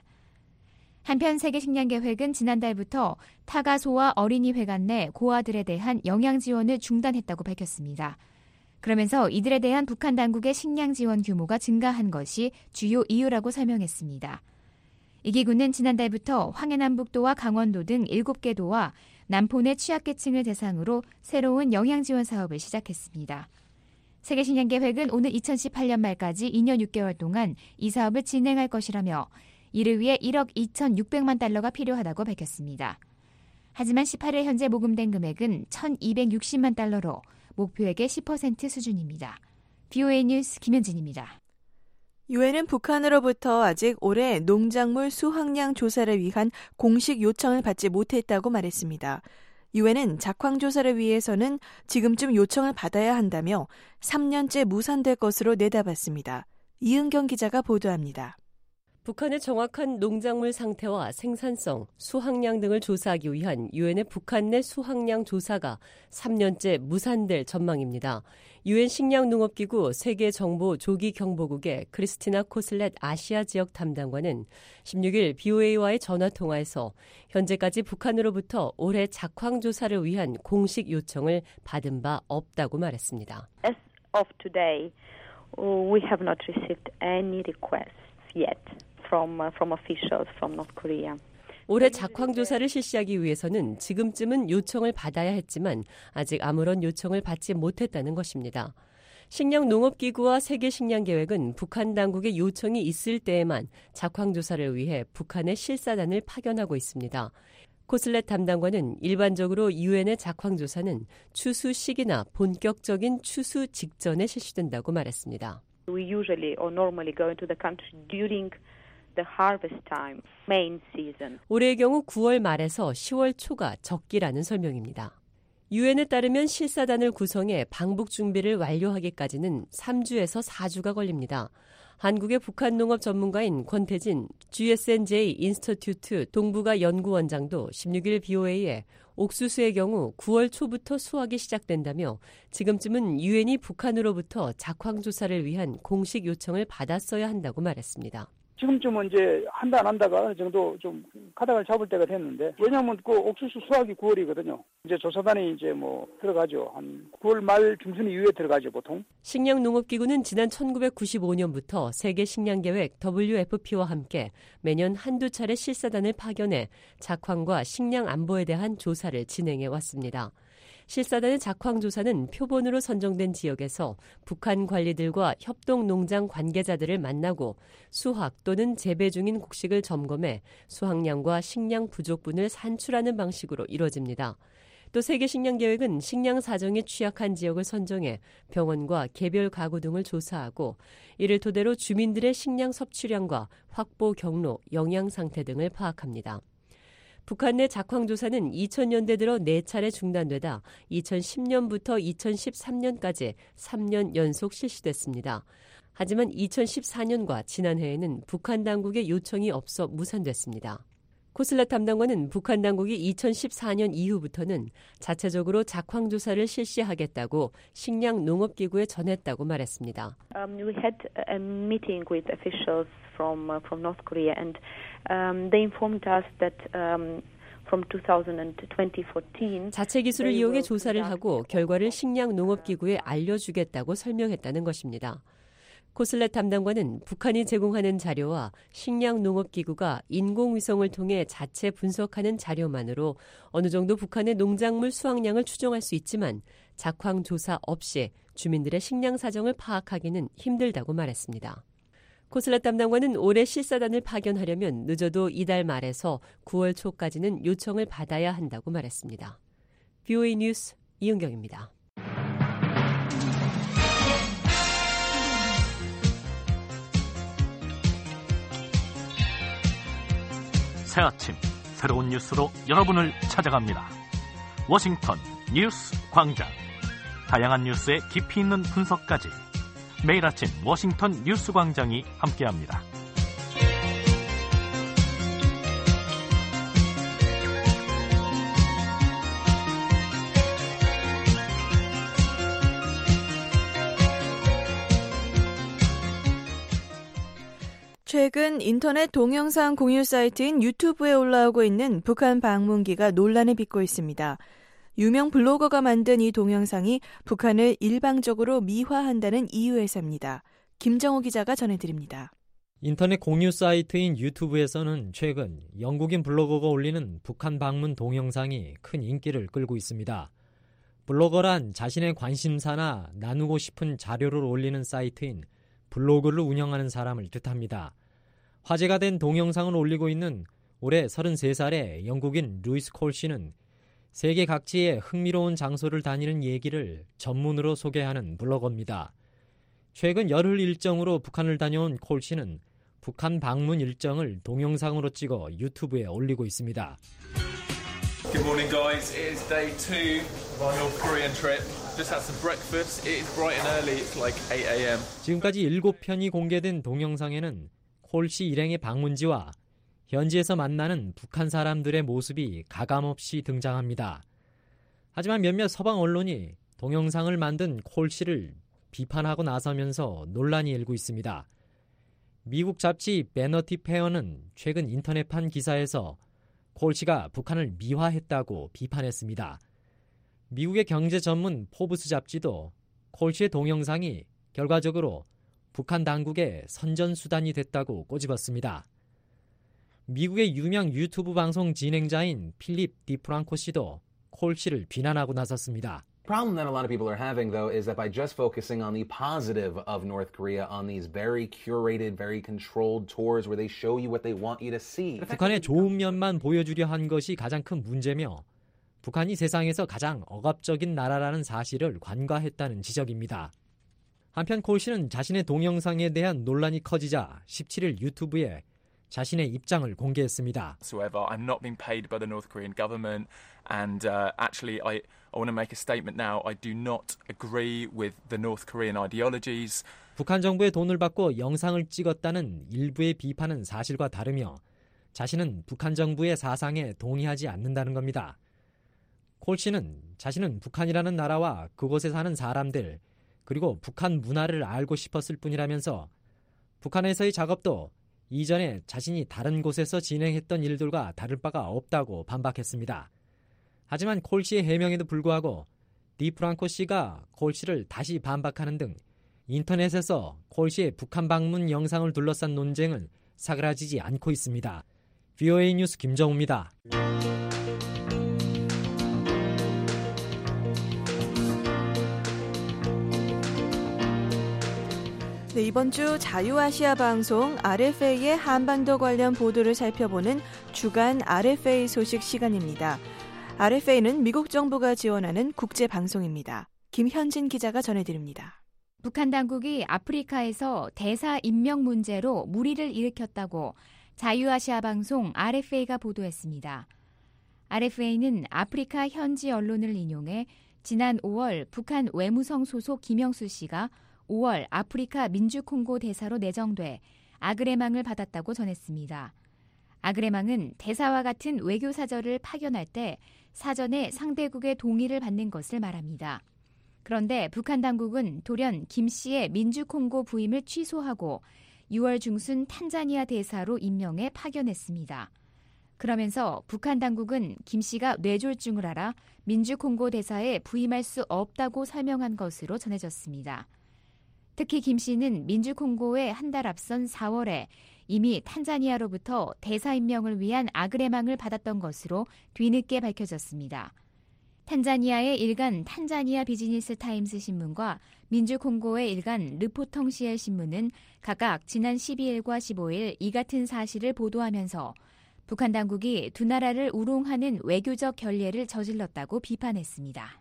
한편 세계식량계획은 지난달부터 타가소와 어린이회관 내 고아들에 대한 영양 지원을 중단했다고 밝혔습니다. 그러면서 이들에 대한 북한 당국의 식량 지원 규모가 증가한 것이 주요 이유라고 설명했습니다. 이 기구는 지난달부터 황해남북도와 강원도 등 일곱 개 도와 남포 내 취약계층을 대상으로 새로운 영양 지원 사업을 시작했습니다. 세계식량계획은 오늘 이천십팔 년 말까지 이 년 육 개월 동안 이 사업을 진행할 것이라며 이를 위해 일억 이천육백만 달러가 필요하다고 밝혔습니다. 하지만 십팔 일 현재 모금된 금액은 천이백육십만 달러로 목표액의 십 퍼센트 수준입니다. 브이오에이 뉴스 김현진입니다. 유엔은 북한으로부터 아직 올해 농작물 수확량 조사를 위한 공식 요청을 받지 못했다고 말했습니다. 유엔은 작황 조사를 위해서는 지금쯤 요청을 받아야 한다며 삼 년째 무산될 것으로 내다봤습니다. 이은경 기자가 보도합니다. 북한의 정확한 농작물 상태와 생산성, 수확량 등을 조사하기 위한 유엔의 북한 내 수확량 조사가 삼 년째 무산될 전망입니다. 유엔 식량농업기구 세계정보조기경보국의 크리스티나 코슬렛 아시아 지역 담당관은 십육 일 브이오에이와의 전화통화에서 현재까지 북한으로부터 올해 작황 조사를 위한 공식 요청을 받은 바 없다고 말했습니다. As of today, we have not received any requests yet. From, uh, from officials from North Korea. 올해 작황 조사를 실시하기 위해서는 지금쯤은 요청을 받아야 했지만 아직 아무런 요청을 받지 못했다는 것입니다. 식량농업기구와 세계식량계획은 북한 당국의 요청이 있을 때에만 작황 조사를 위해 북한의 실사단을 파견하고 있습니다. 코슬렛 담당관은 일반적으로 유엔의 작황 조사는 추수 시기나 본격적인 추수 직전에 실시된다고 말했습니다. We usually or normally go into the country during the harvest time, main season. 올해의 경우 구월 말에서 시월 초가 적기라는 설명입니다. 유엔에 따르면 실사단을 구성해 방북 준비를 완료하기까지는 삼 주에서 사 주가 걸립니다. 한국의 북한 농업 전문가인 권태진 지에스엔제이 인스티튜트 동북아 연구원장도 십육 일 브이오에이에 옥수수의 경우 구월 초부터 수확이 시작된다며 지금쯤은 유엔이 북한으로부터 작황 조사를 위한 공식 요청을 받았어야 한다고 말했습니다. 지금쯤은 이제 한다 안 한다가 어느 정도 좀 가닥을 잡을 때가 됐는데, 왜냐하면 그 옥수수 수확이 구월이거든요. 이제 조사단이 이제 뭐 들어가죠. 한 구월 말 중순 이후에 들어가죠, 보통. 식량농업기구는 지난 천구백구십오 년부터 세계식량계획 더블유에프피와 함께 매년 한두 차례 실사단을 파견해 작황과 식량 안보에 대한 조사를 진행해 왔습니다. 실사단의 작황 조사는 표본으로 선정된 지역에서 북한 관리들과 협동농장 관계자들을 만나고 수확 또는 재배 중인 곡식을 점검해 수확량과 식량 부족분을 산출하는 방식으로 이루어집니다. 또 세계식량계획은 식량 사정이 취약한 지역을 선정해 병원과 개별 가구 등을 조사하고 이를 토대로 주민들의 식량 섭취량과 확보 경로, 영양 상태 등을 파악합니다. 북한 내 작황 조사는 이천 년대 들어 네 차례 중단되다 이천십 년부터 이천십삼 년까지 삼 년 연속 실시됐습니다. 하지만 이천십사 년과 지난해에는 북한 당국의 요청이 없어 무산됐습니다. 코슬렛 담당관은 북한 당국이 이천십사 년 이후부터는 자체적으로 작황 조사를 실시하겠다고 식량농업기구에 전했다고 말했습니다. Um, we had a meeting with officials from uh, from North Korea, and um, they informed us that um, from twenty fourteen 자체 기술을 이용해 조사를 하고 결과를 식량농업기구에 알려주겠다고 설명했다는 것입니다. 코슬렛 담당관은 북한이 제공하는 자료와 식량 농업기구가 인공위성을 통해 자체 분석하는 자료만으로 어느 정도 북한의 농작물 수확량을 추정할 수 있지만 작황 조사 없이 주민들의 식량 사정을 파악하기는 힘들다고 말했습니다. 코슬렛 담당관은 올해 실사단을 파견하려면 늦어도 이달 말에서 구월 초까지는 요청을 받아야 한다고 말했습니다. 브이오에이 뉴스 이은경입니다. 새 아침 새로운 뉴스로 여러분을 찾아갑니다. 워싱턴 뉴스 광장. 다양한 뉴스의 깊이 있는 분석까지 매일 아침 워싱턴 뉴스 광장이 함께합니다. 최근 인터넷 동영상 공유 사이트인 유튜브에 올라오고 있는 북한 방문기가 논란을 빚고 있습니다. 유명 블로거가 만든 이 동영상이 북한을 일방적으로 미화한다는 이유에서입니다. 김정호 기자가 전해드립니다. 인터넷 공유 사이트인 유튜브에서는 최근 영국인 블로거가 올리는 북한 방문 동영상이 큰 인기를 끌고 있습니다. 블로거란 자신의 관심사나 나누고 싶은 자료를 올리는 사이트인 블로그를 운영하는 사람을 뜻합니다. 화제가 된 동영상을 올리고 있는 올해 서른세 살의 영국인 루이스 콜 씨는 세계 각지의 흥미로운 장소를 다니는 얘기를 전문으로 소개하는 블로거입니다. 최근 열흘 일정으로 북한을 다녀온 콜 씨는 북한 방문 일정을 동영상으로 찍어 유튜브에 올리고 있습니다. Good morning, guys. It is day two of our North Korean trip. Just had some breakfast. It is bright and early. It's like eight a.m. 지금까지 일곱 편이 공개된 동영상에는 콜 씨 일행의 방문지와 현지에서 만나는 북한 사람들의 모습이 가감없이 등장합니다. 하지만 몇몇 서방 언론이 동영상을 만든 콜 씨를 비판하고 나서면서 논란이 일고 있습니다. 미국 잡지 베너티 페어는 최근 인터넷판 기사에서 콜 씨가 북한을 미화했다고 비판했습니다. 미국의 경제 전문 포브스 잡지도 콜 씨의 동영상이 결과적으로 북한 당국의 선전수단이 됐다고 꼬집었습니다. 미국의 유명 유튜브 방송 진행자인 필립 디프랑코 씨도 콜 씨를 비난하고 나섰습니다. The problem that a lot of people are having, though, is that by just focusing on the positive of North Korea, on these very curated, very controlled tours where they show you what they want you to see. 북한의 좋은 면만 보여주려 한 것이 가장 큰 문제며 북한이 세상에서 가장 억압적인 나라라는 사실을 관과했다는 지적입니다. 한편 콜 씨는 자신의 동영상에 대한 논란이 커지자 십칠일 유튜브에 자신의 입장을 공개했습니다. I'm not being paid by the North Korean government, and uh, actually, I, I want to make a statement now. I do not agree with the North Korean ideologies. 북한 정부의 돈을 받고 영상을 찍었다는 일부의 비판은 사실과 다르며 자신은 북한 정부의 사상에 동의하지 않는다는 겁니다. 콜 씨는 자신은 북한이라는 나라와 그곳에 사는 사람들 그리고 북한 문화를 알고 싶었을 뿐이라면서 북한에서의 작업도 이전에 자신이 다른 곳에서 진행했던 일들과 다를 바가 없다고 반박했습니다. 하지만 콜 씨의 해명에도 불구하고 디프랑코 씨가 콜 씨를 다시 반박하는 등 인터넷에서 콜 씨의 북한 방문 영상을 둘러싼 논쟁은 사그라지지 않고 있습니다. 브이오에이 뉴스 김정우입니다. 네, 이번 주 자유아시아 방송 알에프에이의 한반도 관련 보도를 살펴보는 주간 알에프에이 소식 시간입니다. 알에프에이는 미국 정부가 지원하는 국제 방송입니다. 김현진 기자가 전해드립니다. 북한 당국이 아프리카에서 대사 임명 문제로 물의를 일으켰다고 자유아시아 방송 알에프에이가 보도했습니다. 알에프에이는 아프리카 현지 언론을 인용해 지난 오월 북한 외무성 소속 김영수 씨가 오월 아프리카 민주콩고 대사로 내정돼 아그레망을 받았다고 전했습니다. 아그레망은 대사와 같은 외교사절을 파견할 때 사전에 상대국의 동의를 받는 것을 말합니다. 그런데 북한 당국은 돌연 김 씨의 민주콩고 부임을 취소하고 유월 중순 탄자니아 대사로 임명해 파견했습니다. 그러면서 북한 당국은 김 씨가 뇌졸중을 앓아 민주콩고 대사에 부임할 수 없다고 설명한 것으로 전해졌습니다. 특히 김 씨는 민주콩고에 한 달 앞선 사월에 이미 탄자니아로부터 대사 임명을 위한 아그레망을 받았던 것으로 뒤늦게 밝혀졌습니다. 탄자니아의 일간 탄자니아 비즈니스 타임스 신문과 민주콩고의 일간 르포텅시엘 신문은 각각 지난 십이일과 십오일 이 같은 사실을 보도하면서 북한 당국이 두 나라를 우롱하는 외교적 결례를 저질렀다고 비판했습니다.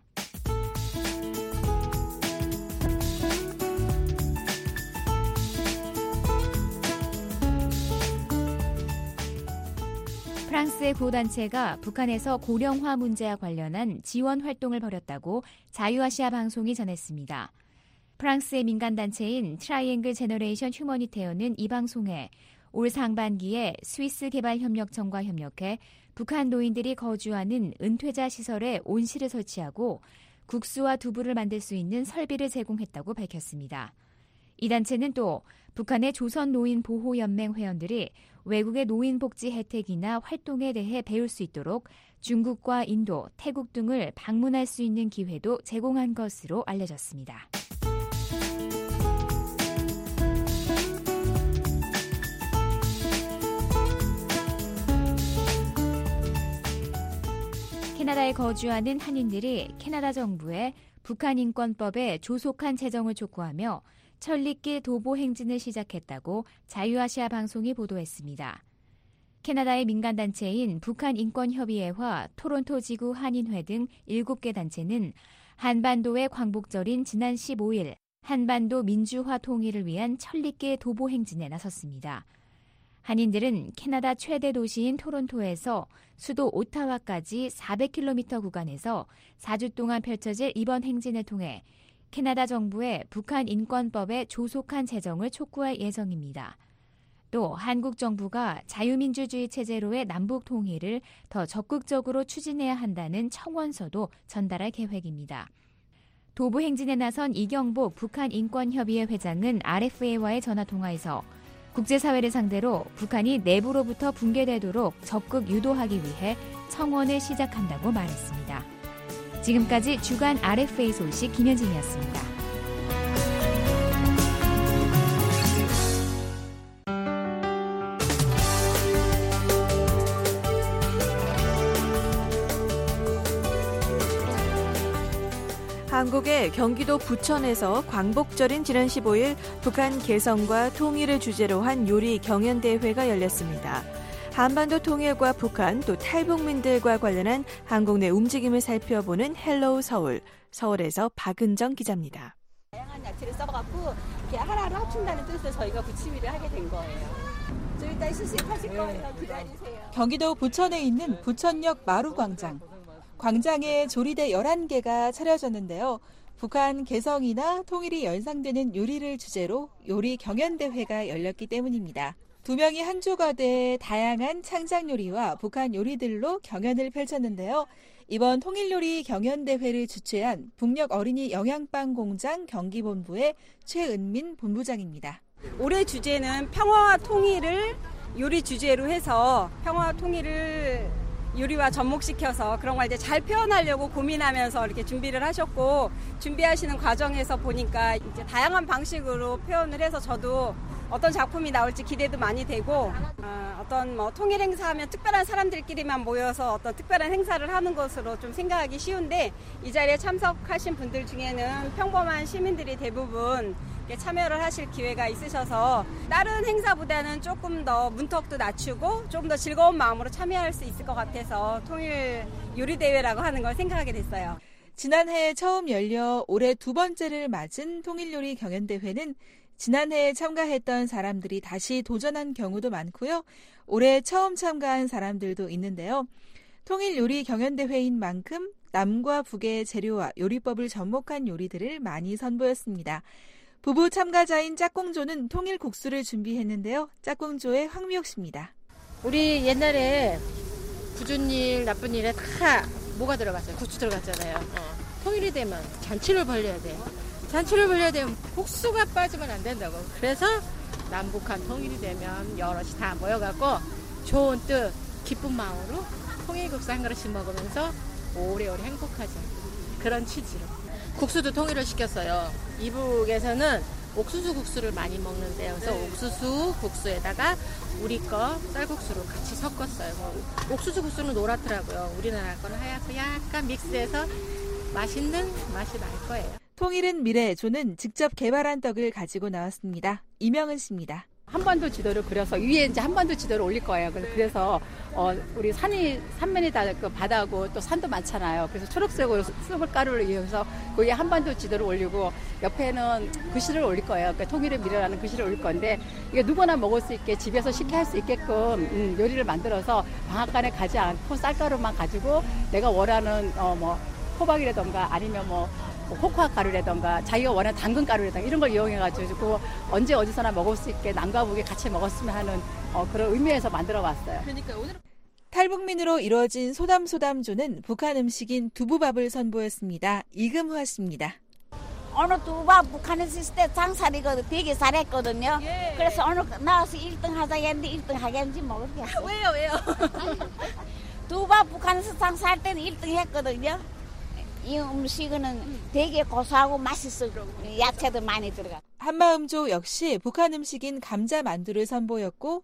프랑스의 구호단체가 북한에서 고령화 문제와 관련한 지원 활동을 벌였다고 자유아시아 방송이 전했습니다. 프랑스의 민간단체인 트라이앵글 제너레이션 휴머니테어는 이 방송에 올 상반기에 스위스 개발협력청과 협력해 북한 노인들이 거주하는 은퇴자 시설에 온실을 설치하고 국수와 두부를 만들 수 있는 설비를 제공했다고 밝혔습니다. 이 단체는 또 북한의 조선노인보호연맹 회원들이 외국의 노인복지 혜택이나 활동에 대해 배울 수 있도록 중국과 인도, 태국 등을 방문할 수 있는 기회도 제공한 것으로 알려졌습니다. 캐나다에 거주하는 한인들이 캐나다 정부에 북한 인권법에 조속한 제정을 촉구하며 천리길 도보 행진을 시작했다고 자유아시아 방송이 보도했습니다. 캐나다의 민간단체인 북한인권협의회와 토론토 지구 한인회 등 일곱 개 단체는 한반도의 광복절인 지난 십오일 한반도 민주화 통일을 위한 천리길 도보 행진에 나섰습니다. 한인들은 캐나다 최대 도시인 토론토에서 수도 오타와까지 사백 킬로미터 구간에서 사 주 동안 펼쳐질 이번 행진을 통해 캐나다 정부의 북한 인권법의 조속한 제정을 촉구할 예정입니다. 또 한국 정부가 자유민주주의 체제로의 남북 통일을 더 적극적으로 추진해야 한다는 청원서도 전달할 계획입니다. 도보 행진에 나선 이경복 북한인권협의회 회장은 알에프에이와의 전화통화에서 국제사회를 상대로 북한이 내부로부터 붕괴되도록 적극 유도하기 위해 청원을 시작한다고 말했습니다. 지금까지 주간 알에프에이 소식 김현진이었습니다. 한국의 경기도 부천에서 광복절인 지난 십오일 북한 개성과 통일을 주제로 한 요리 경연대회가 열렸습니다. 한반도 통일과 북한 또 탈북민들과 관련한 한국 내 움직임을 살펴보는 헬로우 서울, 서울에서 박은정 기자입니다. 다양한 야채를 써갖고 이렇게 하나로 합친다는 뜻으로 저희가 부치미를 하게 된 거예요. 좀 이따 시식하실 거예요. 기다리세요. 경기도 부천에 있는 부천역 마루광장. 광장에 조리대 열한 개가 차려졌는데요. 북한 개성이나 통일이 연상되는 요리를 주제로 요리 경연대회가 열렸기 때문입니다. 두 명이 한 조가 돼 다양한 창작 요리와 북한 요리들로 경연을 펼쳤는데요. 이번 통일요리 경연대회를 주최한 북녘 어린이 영양빵 공장 경기본부의 최은민 본부장입니다. 올해 주제는 평화와 통일을 요리 주제로 해서 평화와 통일을 요리와 접목시켜서 그런 걸 이제 잘 표현하려고 고민하면서 이렇게 준비를 하셨고, 준비하시는 과정에서 보니까 이제 다양한 방식으로 표현을 해서 저도 어떤 작품이 나올지 기대도 많이 되고, 어, 어떤 뭐 통일 행사하면 특별한 사람들끼리만 모여서 어떤 특별한 행사를 하는 것으로 좀 생각하기 쉬운데, 이 자리에 참석하신 분들 중에는 평범한 시민들이 대부분 참여를 하실 기회가 있으셔서 다른 행사보다는 조금 더 문턱도 낮추고 조금 더 즐거운 마음으로 참여할 수 있을 것 같아서 통일 요리대회라고 하는 걸 생각하게 됐어요. 지난해 처음 열려 올해 두 번째를 맞은 통일요리 경연대회는 지난해에 참가했던 사람들이 다시 도전한 경우도 많고요. 올해 처음 참가한 사람들도 있는데요. 통일요리 경연대회인 만큼 남과 북의 재료와 요리법을 접목한 요리들을 많이 선보였습니다. 부부 참가자인 짝꿍조는 통일 국수를 준비했는데요. 짝꿍조의 황미옥 씨입니다. 우리 옛날에 굳은 일, 나쁜 일에 다 뭐가 들어갔어요? 국수 들어갔잖아요. 어. 통일이 되면 잔치를 벌려야 돼. 잔치를 벌려야 되면 국수가 빠지면 안 된다고. 그래서 남북한 통일이 되면 여럿이 다 모여갖고 좋은 뜻, 기쁜 마음으로 통일국수 한 그릇씩 먹으면서 오래오래 행복하자. 그런 취지로. 국수도 통일을 시켰어요. 이북에서는 옥수수 국수를 많이 먹는데요. 그래서 네. 옥수수 국수에다가 우리 거 쌀국수로 같이 섞었어요. 옥수수 국수는 노랗더라고요. 우리나라 거는 하얗고 약간 믹스해서 맛있는 맛이 날 거예요. 통일은 미래조는 직접 개발한 떡을 가지고 나왔습니다. 이명은 씨입니다. 한반도 지도를 그려서 위에 이제 한반도 지도를 올릴 거예요. 그래서, 그래서 어, 우리 산이 산면이 다 그 바다고 또 산도 많잖아요. 그래서 초록색으로 수불가루를 이용해서 그 위에 한반도 지도를 올리고 옆에는 글씨를 올릴 거예요. 그러니까 통일의 미래라는 글씨를 올릴 건데 이게 누구나 먹을 수 있게 집에서 쉽게 할 수 있게끔 음, 요리를 만들어서 방앗간에 가지 않고 쌀가루만 가지고 내가 원하는 어, 뭐 호박이라던가 아니면 뭐 코코아 가루라던가 자기가 원하는 당근 가루라던가 이런 걸 이용해가지고 언제 어디서나 먹을 수 있게 남과 북이 같이 먹었으면 하는 어, 그런 의미에서 만들어봤어요. 그러니까 오늘 탈북민으로 이루어진 소담소담조는 북한 음식인 두부밥을 선보였습니다. 이금화 씨입니다. 오늘 두부밥 북한에서 있을 때 장사리거든 되게 잘했거든요. 예. 그래서 오늘 나와서 일 등 하자 했는데 일 등 하겠는지 모르겠어요. 왜요 왜요? 두부밥 북한에서 장사할 때는 일 등 했거든요. 이 음식은 되게 고소하고 맛있어. 야채도 많이 들어가. 한마음조 역시 북한 음식인 감자 만두를 선보였고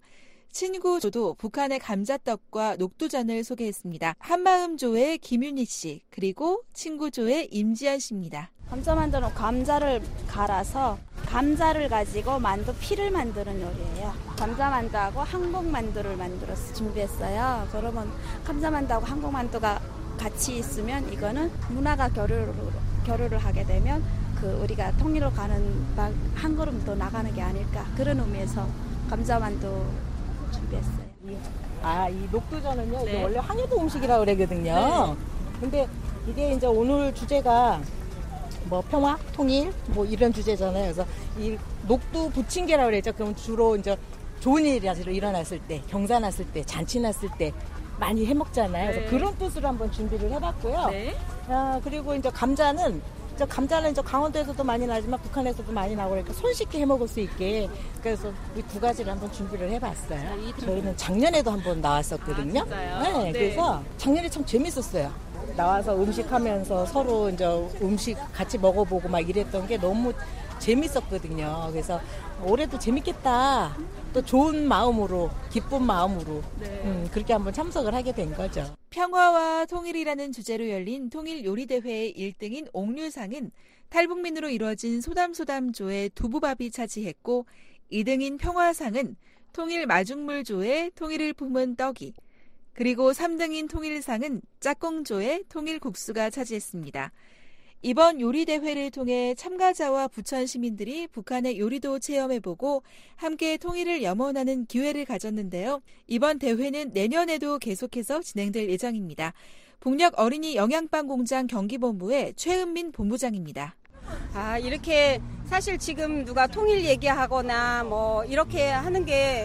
친구조도 북한의 감자떡과 녹두전을 소개했습니다. 한마음조의 김윤희 씨 그리고 친구조의 임지연 씨입니다. 감자만두는 감자를 갈아서 감자를 가지고 만두 피를 만드는 요리예요. 감자만두하고 한국만두를 만들어서 준비했어요. 그러면 감자만두하고 한국만두가 같이 있으면 이거는 문화가 교류를, 교류를 하게 되면 그 우리가 통일로 가는 한 걸음 더 나가는 게 아닐까 그런 의미에서 감자만두 준비했어요. 아, 이 녹두전은요 네. 이게 원래 항해도 음식이라고 그러거든요. 네. 근데 이게 이제 오늘 주제가 뭐 평화, 통일 뭐 이런 주제잖아요. 그래서 이 녹두 부침개라고 그러죠. 그럼 주로 이제 좋은 일이 일어났을 때, 경사 났을 때, 잔치 났을 때. 많이 해먹잖아요. 그래서 네. 그런 뜻으로 한번 준비를 해봤고요. 네. 아, 그리고 이제 감자는, 저 감자는 이제 강원도에서도 많이 나지만 북한에서도 많이 나오고 그러니까 손쉽게 해먹을 수 있게 그래서 이 두 가지를 한번 준비를 해봤어요. 저희는 작년에도 한번 나왔었거든요. 아, 네, 네. 그래서 작년에 참 재밌었어요. 나와서 음식하면서 서로 이제 음식 같이 먹어보고 막 이랬던 게 너무 재밌었거든요. 그래서 올해도 재밌겠다. 또 좋은 마음으로, 기쁜 마음으로 네. 음, 그렇게 한번 참석을 하게 된 거죠. 평화와 통일이라는 주제로 열린 통일 요리대회의 일 등인 옥류상은 탈북민으로 이루어진 소담소담조의 두부밥이 차지했고 이 등인 평화상은 통일 마중물조의 통일을 품은 떡이 그리고 삼 등인 통일상은 짝꿍조의 통일국수가 차지했습니다. 이번 요리대회를 통해 참가자와 부천 시민들이 북한의 요리도 체험해보고 함께 통일을 염원하는 기회를 가졌는데요. 이번 대회는 내년에도 계속해서 진행될 예정입니다. 북녘 어린이 영양빵 공장 경기본부의 최은민 본부장입니다. 아, 이렇게 사실 지금 누가 통일 얘기하거나 뭐 이렇게 하는 게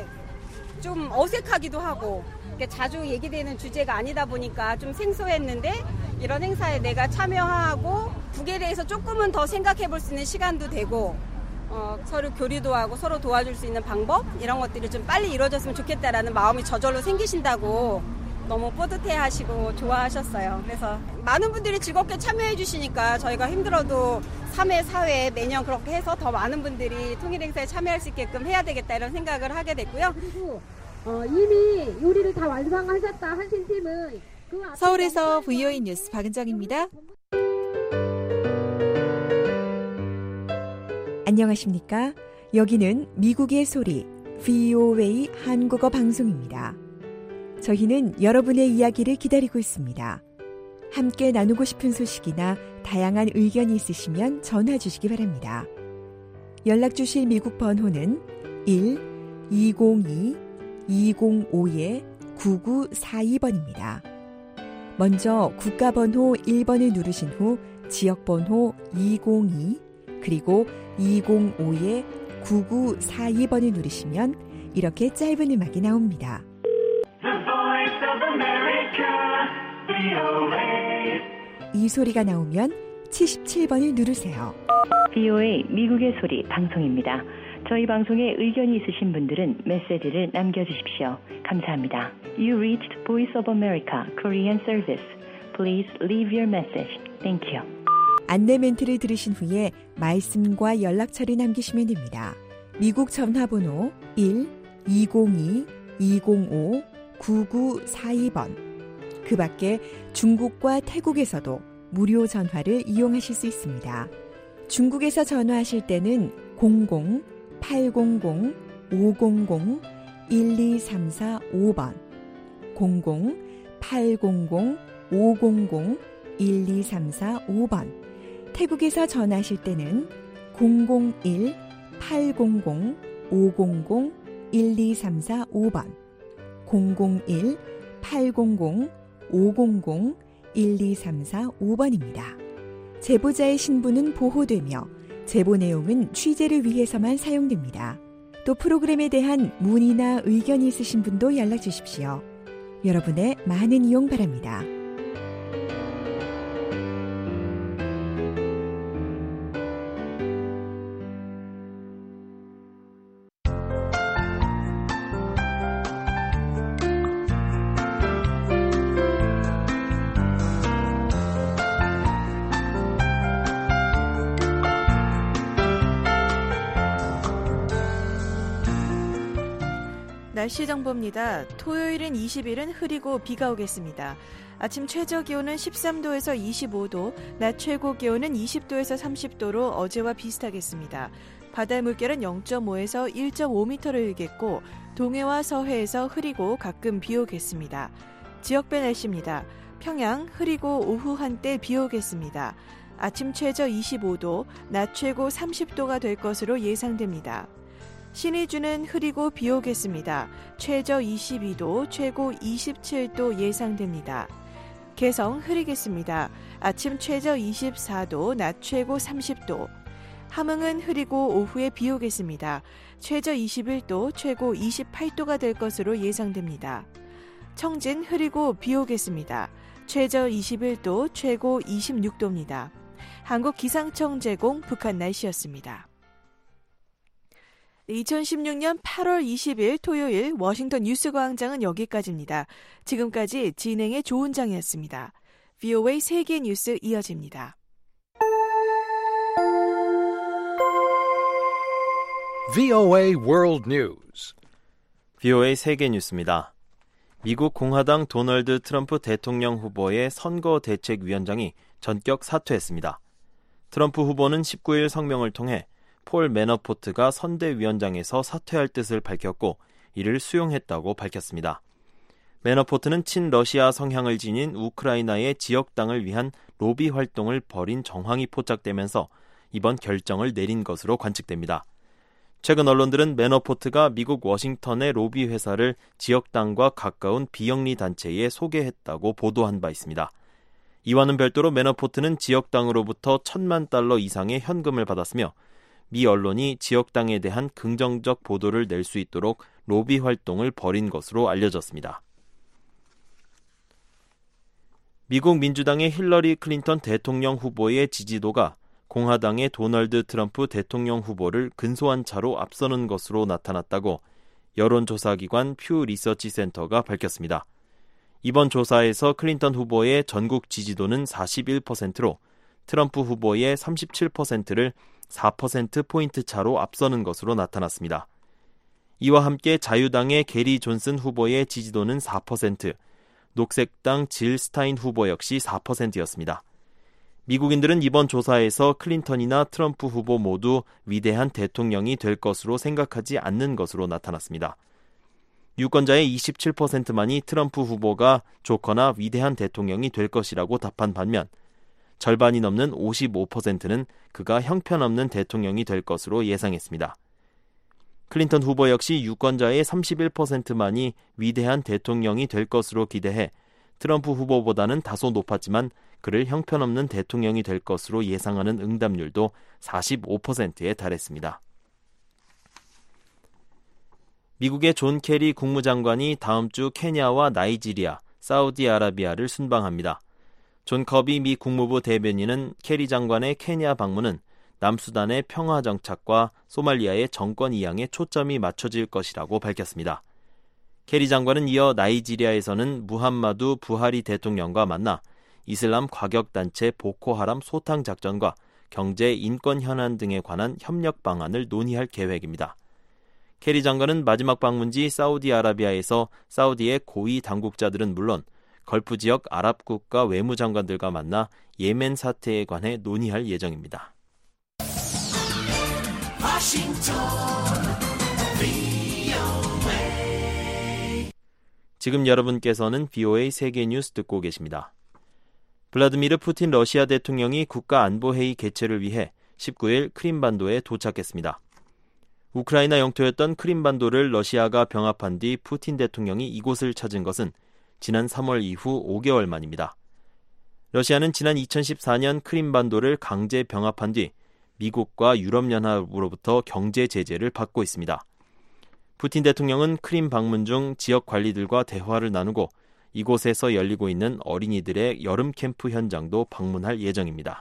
좀 어색하기도 하고 자주 얘기되는 주제가 아니다 보니까 좀 생소했는데 이런 행사에 내가 참여하고 북에 대해서 조금은 더 생각해 볼 수 있는 시간도 되고 어, 서로 교류도 하고 서로 도와줄 수 있는 방법 이런 것들이 좀 빨리 이루어졌으면 좋겠다라는 마음이 저절로 생기신다고 너무 뿌듯해 하시고 좋아하셨어요. 그래서 많은 분들이 즐겁게 참여해 주시니까 저희가 힘들어도 삼 회, 사 회 매년 그렇게 해서 더 많은 분들이 통일 행사에 참여할 수 있게끔 해야 되겠다 이런 생각을 하게 됐고요. 그리고 어, 이미 요리를 다 완성하셨다 하신 팀은 그 서울에서 브이오이 뉴스 박은정입니다. 안녕하십니까? 여기는 미국의 소리 브이오에이 한국어 방송입니다. 저희는 여러분의 이야기를 기다리고 있습니다. 함께 나누고 싶은 소식이나 다양한 의견이 있으시면 전화 주시기 바랍니다. 연락 주실 미국 번호는 일 이공이 이공오 구구사이 번입니다. 먼저 국가번호 일 번을 누르신 후 지역번호 이공이 그리고 이공오 구구사이 번을 누르시면 이렇게 짧은 음악이 나옵니다. 이 소리가 나오면 칠십칠 번을 누르세요. 브이오에이 미국의 소리 방송입니다. 저희 방송에 의견이 있으신 분들은 메시지를 남겨주십시오. 감사합니다. You reached Voice of America Korean Service. Please leave your message. Thank you. 안내 멘트를 들으신 후에 말씀과 연락처를 남기시면 됩니다. 미국 전화번호 일 이공이 이공오 구구사이 번. 그 밖에 중국과 태국에서도 무료 전화를 이용하실 수 있습니다. 중국에서 전화하실 때는 공공 팔공공 오공공 일이삼사오 번, 공공 팔공공 오공공 일이삼사오 번, 태국에서 전화하실 때는 공공일 팔공공 오공공 일이삼사오 번, 공공일 팔공공 오공공 일이삼사오 번입니다. 제보자의 신분은 보호되며 제보 내용은 취재를 위해서만 사용됩니다. 또 프로그램에 대한 문의나 의견이 있으신 분도 연락 주십시오. 여러분의 많은 이용 바랍니다. 날씨 정보입니다. 토요일은 이십 일은 흐리고 비가 오겠습니다. 아침 최저 기온은 십삼 도에서 이십오 도, 낮 최고 기온은 이십 도에서 삼십 도로 어제와 비슷하겠습니다. 바다 물결은 영 점 오에서 일 점 오 미터를 일겠고 동해와 서해에서 흐리고 가끔 비 오겠습니다. 지역별 날씨입니다. 평양 흐리고 오후 한때 비 오겠습니다. 아침 최저 이십오 도, 낮 최고 삼십 도가 될 것으로 예상됩니다. 신의주는 흐리고 비 오겠습니다. 최저 이십이 도, 최고 이십칠 도 예상됩니다. 개성 흐리겠습니다. 아침 최저 이십사 도, 낮 최고 삼십 도. 함흥은 흐리고 오후에 비 오겠습니다. 최저 이십일 도, 최고 이십팔 도가 될 것으로 예상됩니다. 청진 흐리고 비 오겠습니다. 최저 이십일 도, 최고 이십육 도입니다. 한국기상청 제공 북한 날씨였습니다. 이천십육 년 팔월 이십일 토요일 워싱턴 뉴스광장은 여기까지입니다. 지금까지 진행의 조은정이었습니다. 브이오에이 세계 뉴스 이어집니다. 브이오에이 World News. 브이오에이 세계 뉴스입니다. 미국 공화당 도널드 트럼프 대통령 후보의 선거대책위원장이 전격 사퇴했습니다. 트럼프 후보는 십구 일 성명을 통해 폴 매너포트가 선대위원장에서 사퇴할 뜻을 밝혔고 이를 수용했다고 밝혔습니다. 매너포트는 친러시아 성향을 지닌 우크라이나의 지역당을 위한 로비 활동을 벌인 정황이 포착되면서 이번 결정을 내린 것으로 관측됩니다. 최근 언론들은 매너포트가 미국 워싱턴의 로비 회사를 지역당과 가까운 비영리 단체에 소개했다고 보도한 바 있습니다. 이와는 별도로 매너포트는 지역당으로부터 천만 달러 이상의 현금을 받았으며 미 언론이 지역당에 대한 긍정적 보도를 낼 수 있도록 로비 활동을 벌인 것으로 알려졌습니다. 미국 민주당의 힐러리 클린턴 대통령 후보의 지지도가 공화당의 도널드 트럼프 대통령 후보를 근소한 차로 앞서는 것으로 나타났다고 여론조사기관 퓨 리서치 센터가 밝혔습니다. 이번 조사에서 클린턴 후보의 전국 지지도는 사십일 퍼센트로 트럼프 후보의 삼십칠 퍼센트를 사 퍼센트포인트 차로 앞서는 것으로 나타났습니다. 이와 함께 자유당의 게리 존슨 후보의 지지도는 사 퍼센트, 녹색당 질 스타인 후보 역시 사 퍼센트였습니다. 미국인들은 이번 조사에서 클린턴이나 트럼프 후보 모두 위대한 대통령이 될 것으로 생각하지 않는 것으로 나타났습니다. 유권자의 이십칠 퍼센트만이 트럼프 후보가 좋거나 위대한 대통령이 될 것이라고 답한 반면 절반이 넘는 오십오 퍼센트는 그가 형편없는 대통령이 될 것으로 예상했습니다. 클린턴 후보 역시 유권자의 삼십일 퍼센트만이 위대한 대통령이 될 것으로 기대해 트럼프 후보보다는 다소 높았지만 그를 형편없는 대통령이 될 것으로 예상하는 응답률도 사십오 퍼센트에 달했습니다. 미국의 존 케리 국무장관이 다음 주 케냐와 나이지리아, 사우디아라비아를 순방합니다. 존 커비 미 국무부 대변인은 케리 장관의 케냐 방문은 남수단의 평화 정착과 소말리아의 정권 이양에 초점이 맞춰질 것이라고 밝혔습니다. 케리 장관은 이어 나이지리아에서는 무함마두 부하리 대통령과 만나 이슬람 과격단체 보코하람 소탕 작전과 경제 인권 현안 등에 관한 협력 방안을 논의할 계획입니다. 케리 장관은 마지막 방문지 사우디아라비아에서 사우디의 고위 당국자들은 물론 걸프 지역 아랍 국가 외무장관들과 만나 예멘 사태에 관해 논의할 예정입니다. 지금 여러분께서는 브이오에이 세계뉴스 듣고 계십니다. 블라드미르 푸틴 러시아 대통령이 국가안보회의 개최를 위해 십구 일 크림반도에 도착했습니다. 우크라이나 영토였던 크림반도를 러시아가 병합한 뒤 푸틴 대통령이 이곳을 찾은 것은 지난 삼월 이후 오 개월 만입니다. 러시아는 지난 이천십사 년 크림반도를 강제 병합한 뒤 미국과 유럽연합으로부터 경제 제재를 받고 있습니다. 푸틴 대통령은 크림 방문 중 지역 관리들과 대화를 나누고 이곳에서 열리고 있는 어린이들의 여름 캠프 현장도 방문할 예정입니다.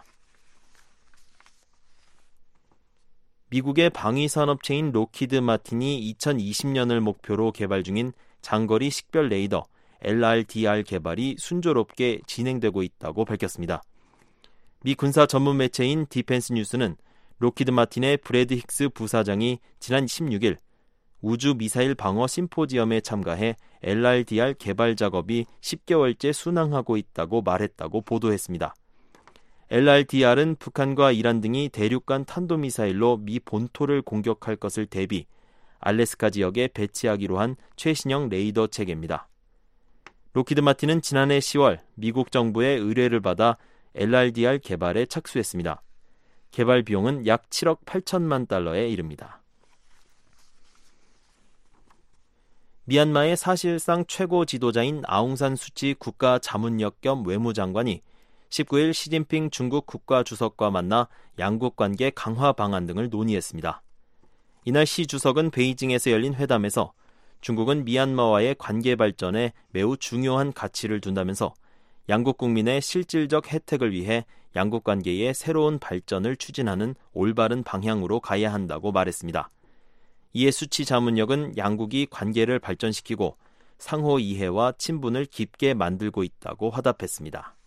미국의 방위산업체인 로키드 마틴이 이천이십 년을 목표로 개발 중인 장거리 식별 레이더 엘알디알 개발이 순조롭게 진행되고 있다고 밝혔습니다. 미 군사 전문 매체인 디펜스 뉴스는 로키드 마틴의 브래드 힉스 부사장이 지난 십육 일 우주 미사일 방어 심포지엄에 참가해 엘알디알 개발 작업이 십 개월째 순항하고 있다고 말했다고 보도했습니다. 엘알디알은 북한과 이란 등이 대륙간 탄도미사일로 미 본토를 공격할 것을 대비 알래스카 지역에 배치하기로 한 최신형 레이더 체계입니다. 로키드 마틴은 지난해 시월 미국 정부의 의뢰를 받아 엘알디알 개발에 착수했습니다. 개발 비용은 약 칠억 팔천만 달러에 이릅니다. 미얀마의 사실상 최고 지도자인 아웅산 수치 국가자문역 겸 외무장관이 십구 일 시진핑 중국 국가주석과 만나 양국 관계 강화 방안 등을 논의했습니다. 이날 시 주석은 베이징에서 열린 회담에서 중국은 미얀마와의 관계 발전에 매우 중요한 가치를 둔다면서 양국 국민의 실질적 혜택을 위해 양국 관계의 새로운 발전을 추진하는 올바른 방향으로 가야 한다고 말했습니다. 이에 수치 자문역은 양국이 관계를 발전시키고 상호 이해와 친분을 깊게 만들고 있다고 화답했습니다.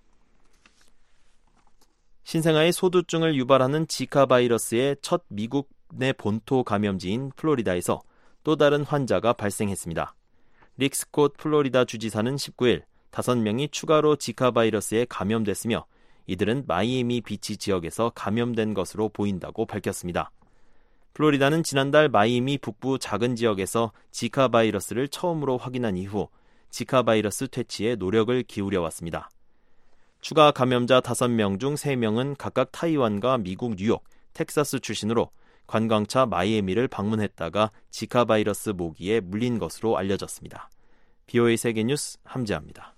신생아의 소두증을 유발하는 지카 바이러스의 첫 미국 내 본토 감염지인 플로리다에서 또 다른 환자가 발생했습니다. 릭 스콧 플로리다 주지사는 십구 일 다섯 명이 추가로 지카 바이러스에 감염됐으며 이들은 마이애미 비치 지역에서 감염된 것으로 보인다고 밝혔습니다. 플로리다는 지난달 마이애미 북부 작은 지역에서 지카 바이러스를 처음으로 확인한 이후 지카 바이러스 퇴치에 노력을 기울여 왔습니다. 추가 감염자 다섯 명 중 세 명은 각각 타이완과 미국 뉴욕, 텍사스 출신으로 관광차 마이애미를 방문했다가 지카 바이러스 모기에 물린 것으로 알려졌습니다. 브이오에이 세계뉴스 함재합니다.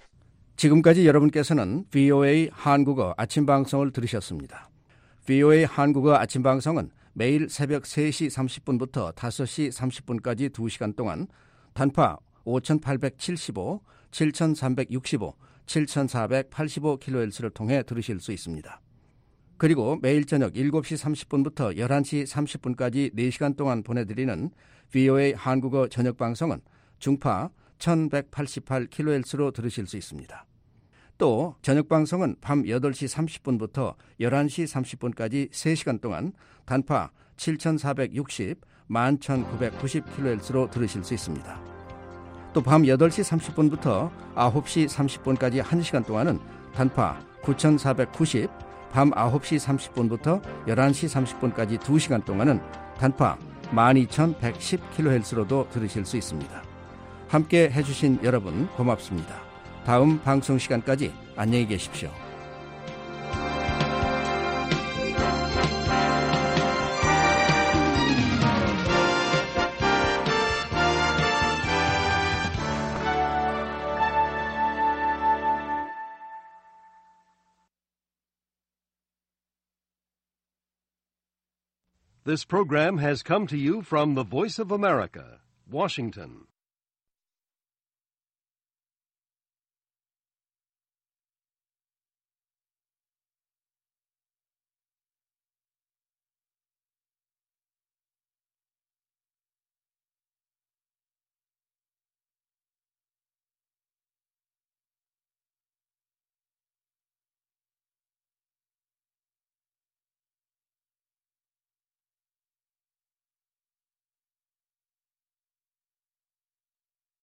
지금까지 여러분께서는 브이오에이 한국어 아침 방송을 들으셨습니다. 브이오에이 한국어 아침 방송은 매일 새벽 세 시 삼십 분부터 다섯 시 삼십 분까지 두 시간 동안 단파 오천팔백칠십오, 칠천삼백육십오, 칠천사백팔십오 킬로헤르츠를 통해 들으실 수 있습니다. 그리고 매일 저녁 일곱 시 삼십 분부터 열한 시 삼십 분까지 네 시간 동안 보내드리는 브이오에이 한국어 저녁 방송은 중파 천백팔십팔 킬로헤르츠로 들으실 수 있습니다. 또 저녁 방송은 밤 여덟 시 삼십 분부터 열한 시 삼십 분까지 세 시간 동안 단파 칠천사백육십, 만 천구백구십 킬로헤르츠로 들으실 수 있습니다. 또 밤 여덟 시 삼십 분부터 아홉 시 삼십 분까지 한 시간 동안은 단파 구천사백구십, 밤 아홉 시 삼십 분부터 열한 시 삼십 분까지 두 시간 동안은 단파 만 이천백십 킬로헤르츠로도 들으실 수 있습니다. 함께 해주신 여러분 고맙습니다. 다음 방송 시간까지 안녕히 계십시오. This program has come to you from the Voice of America, Washington.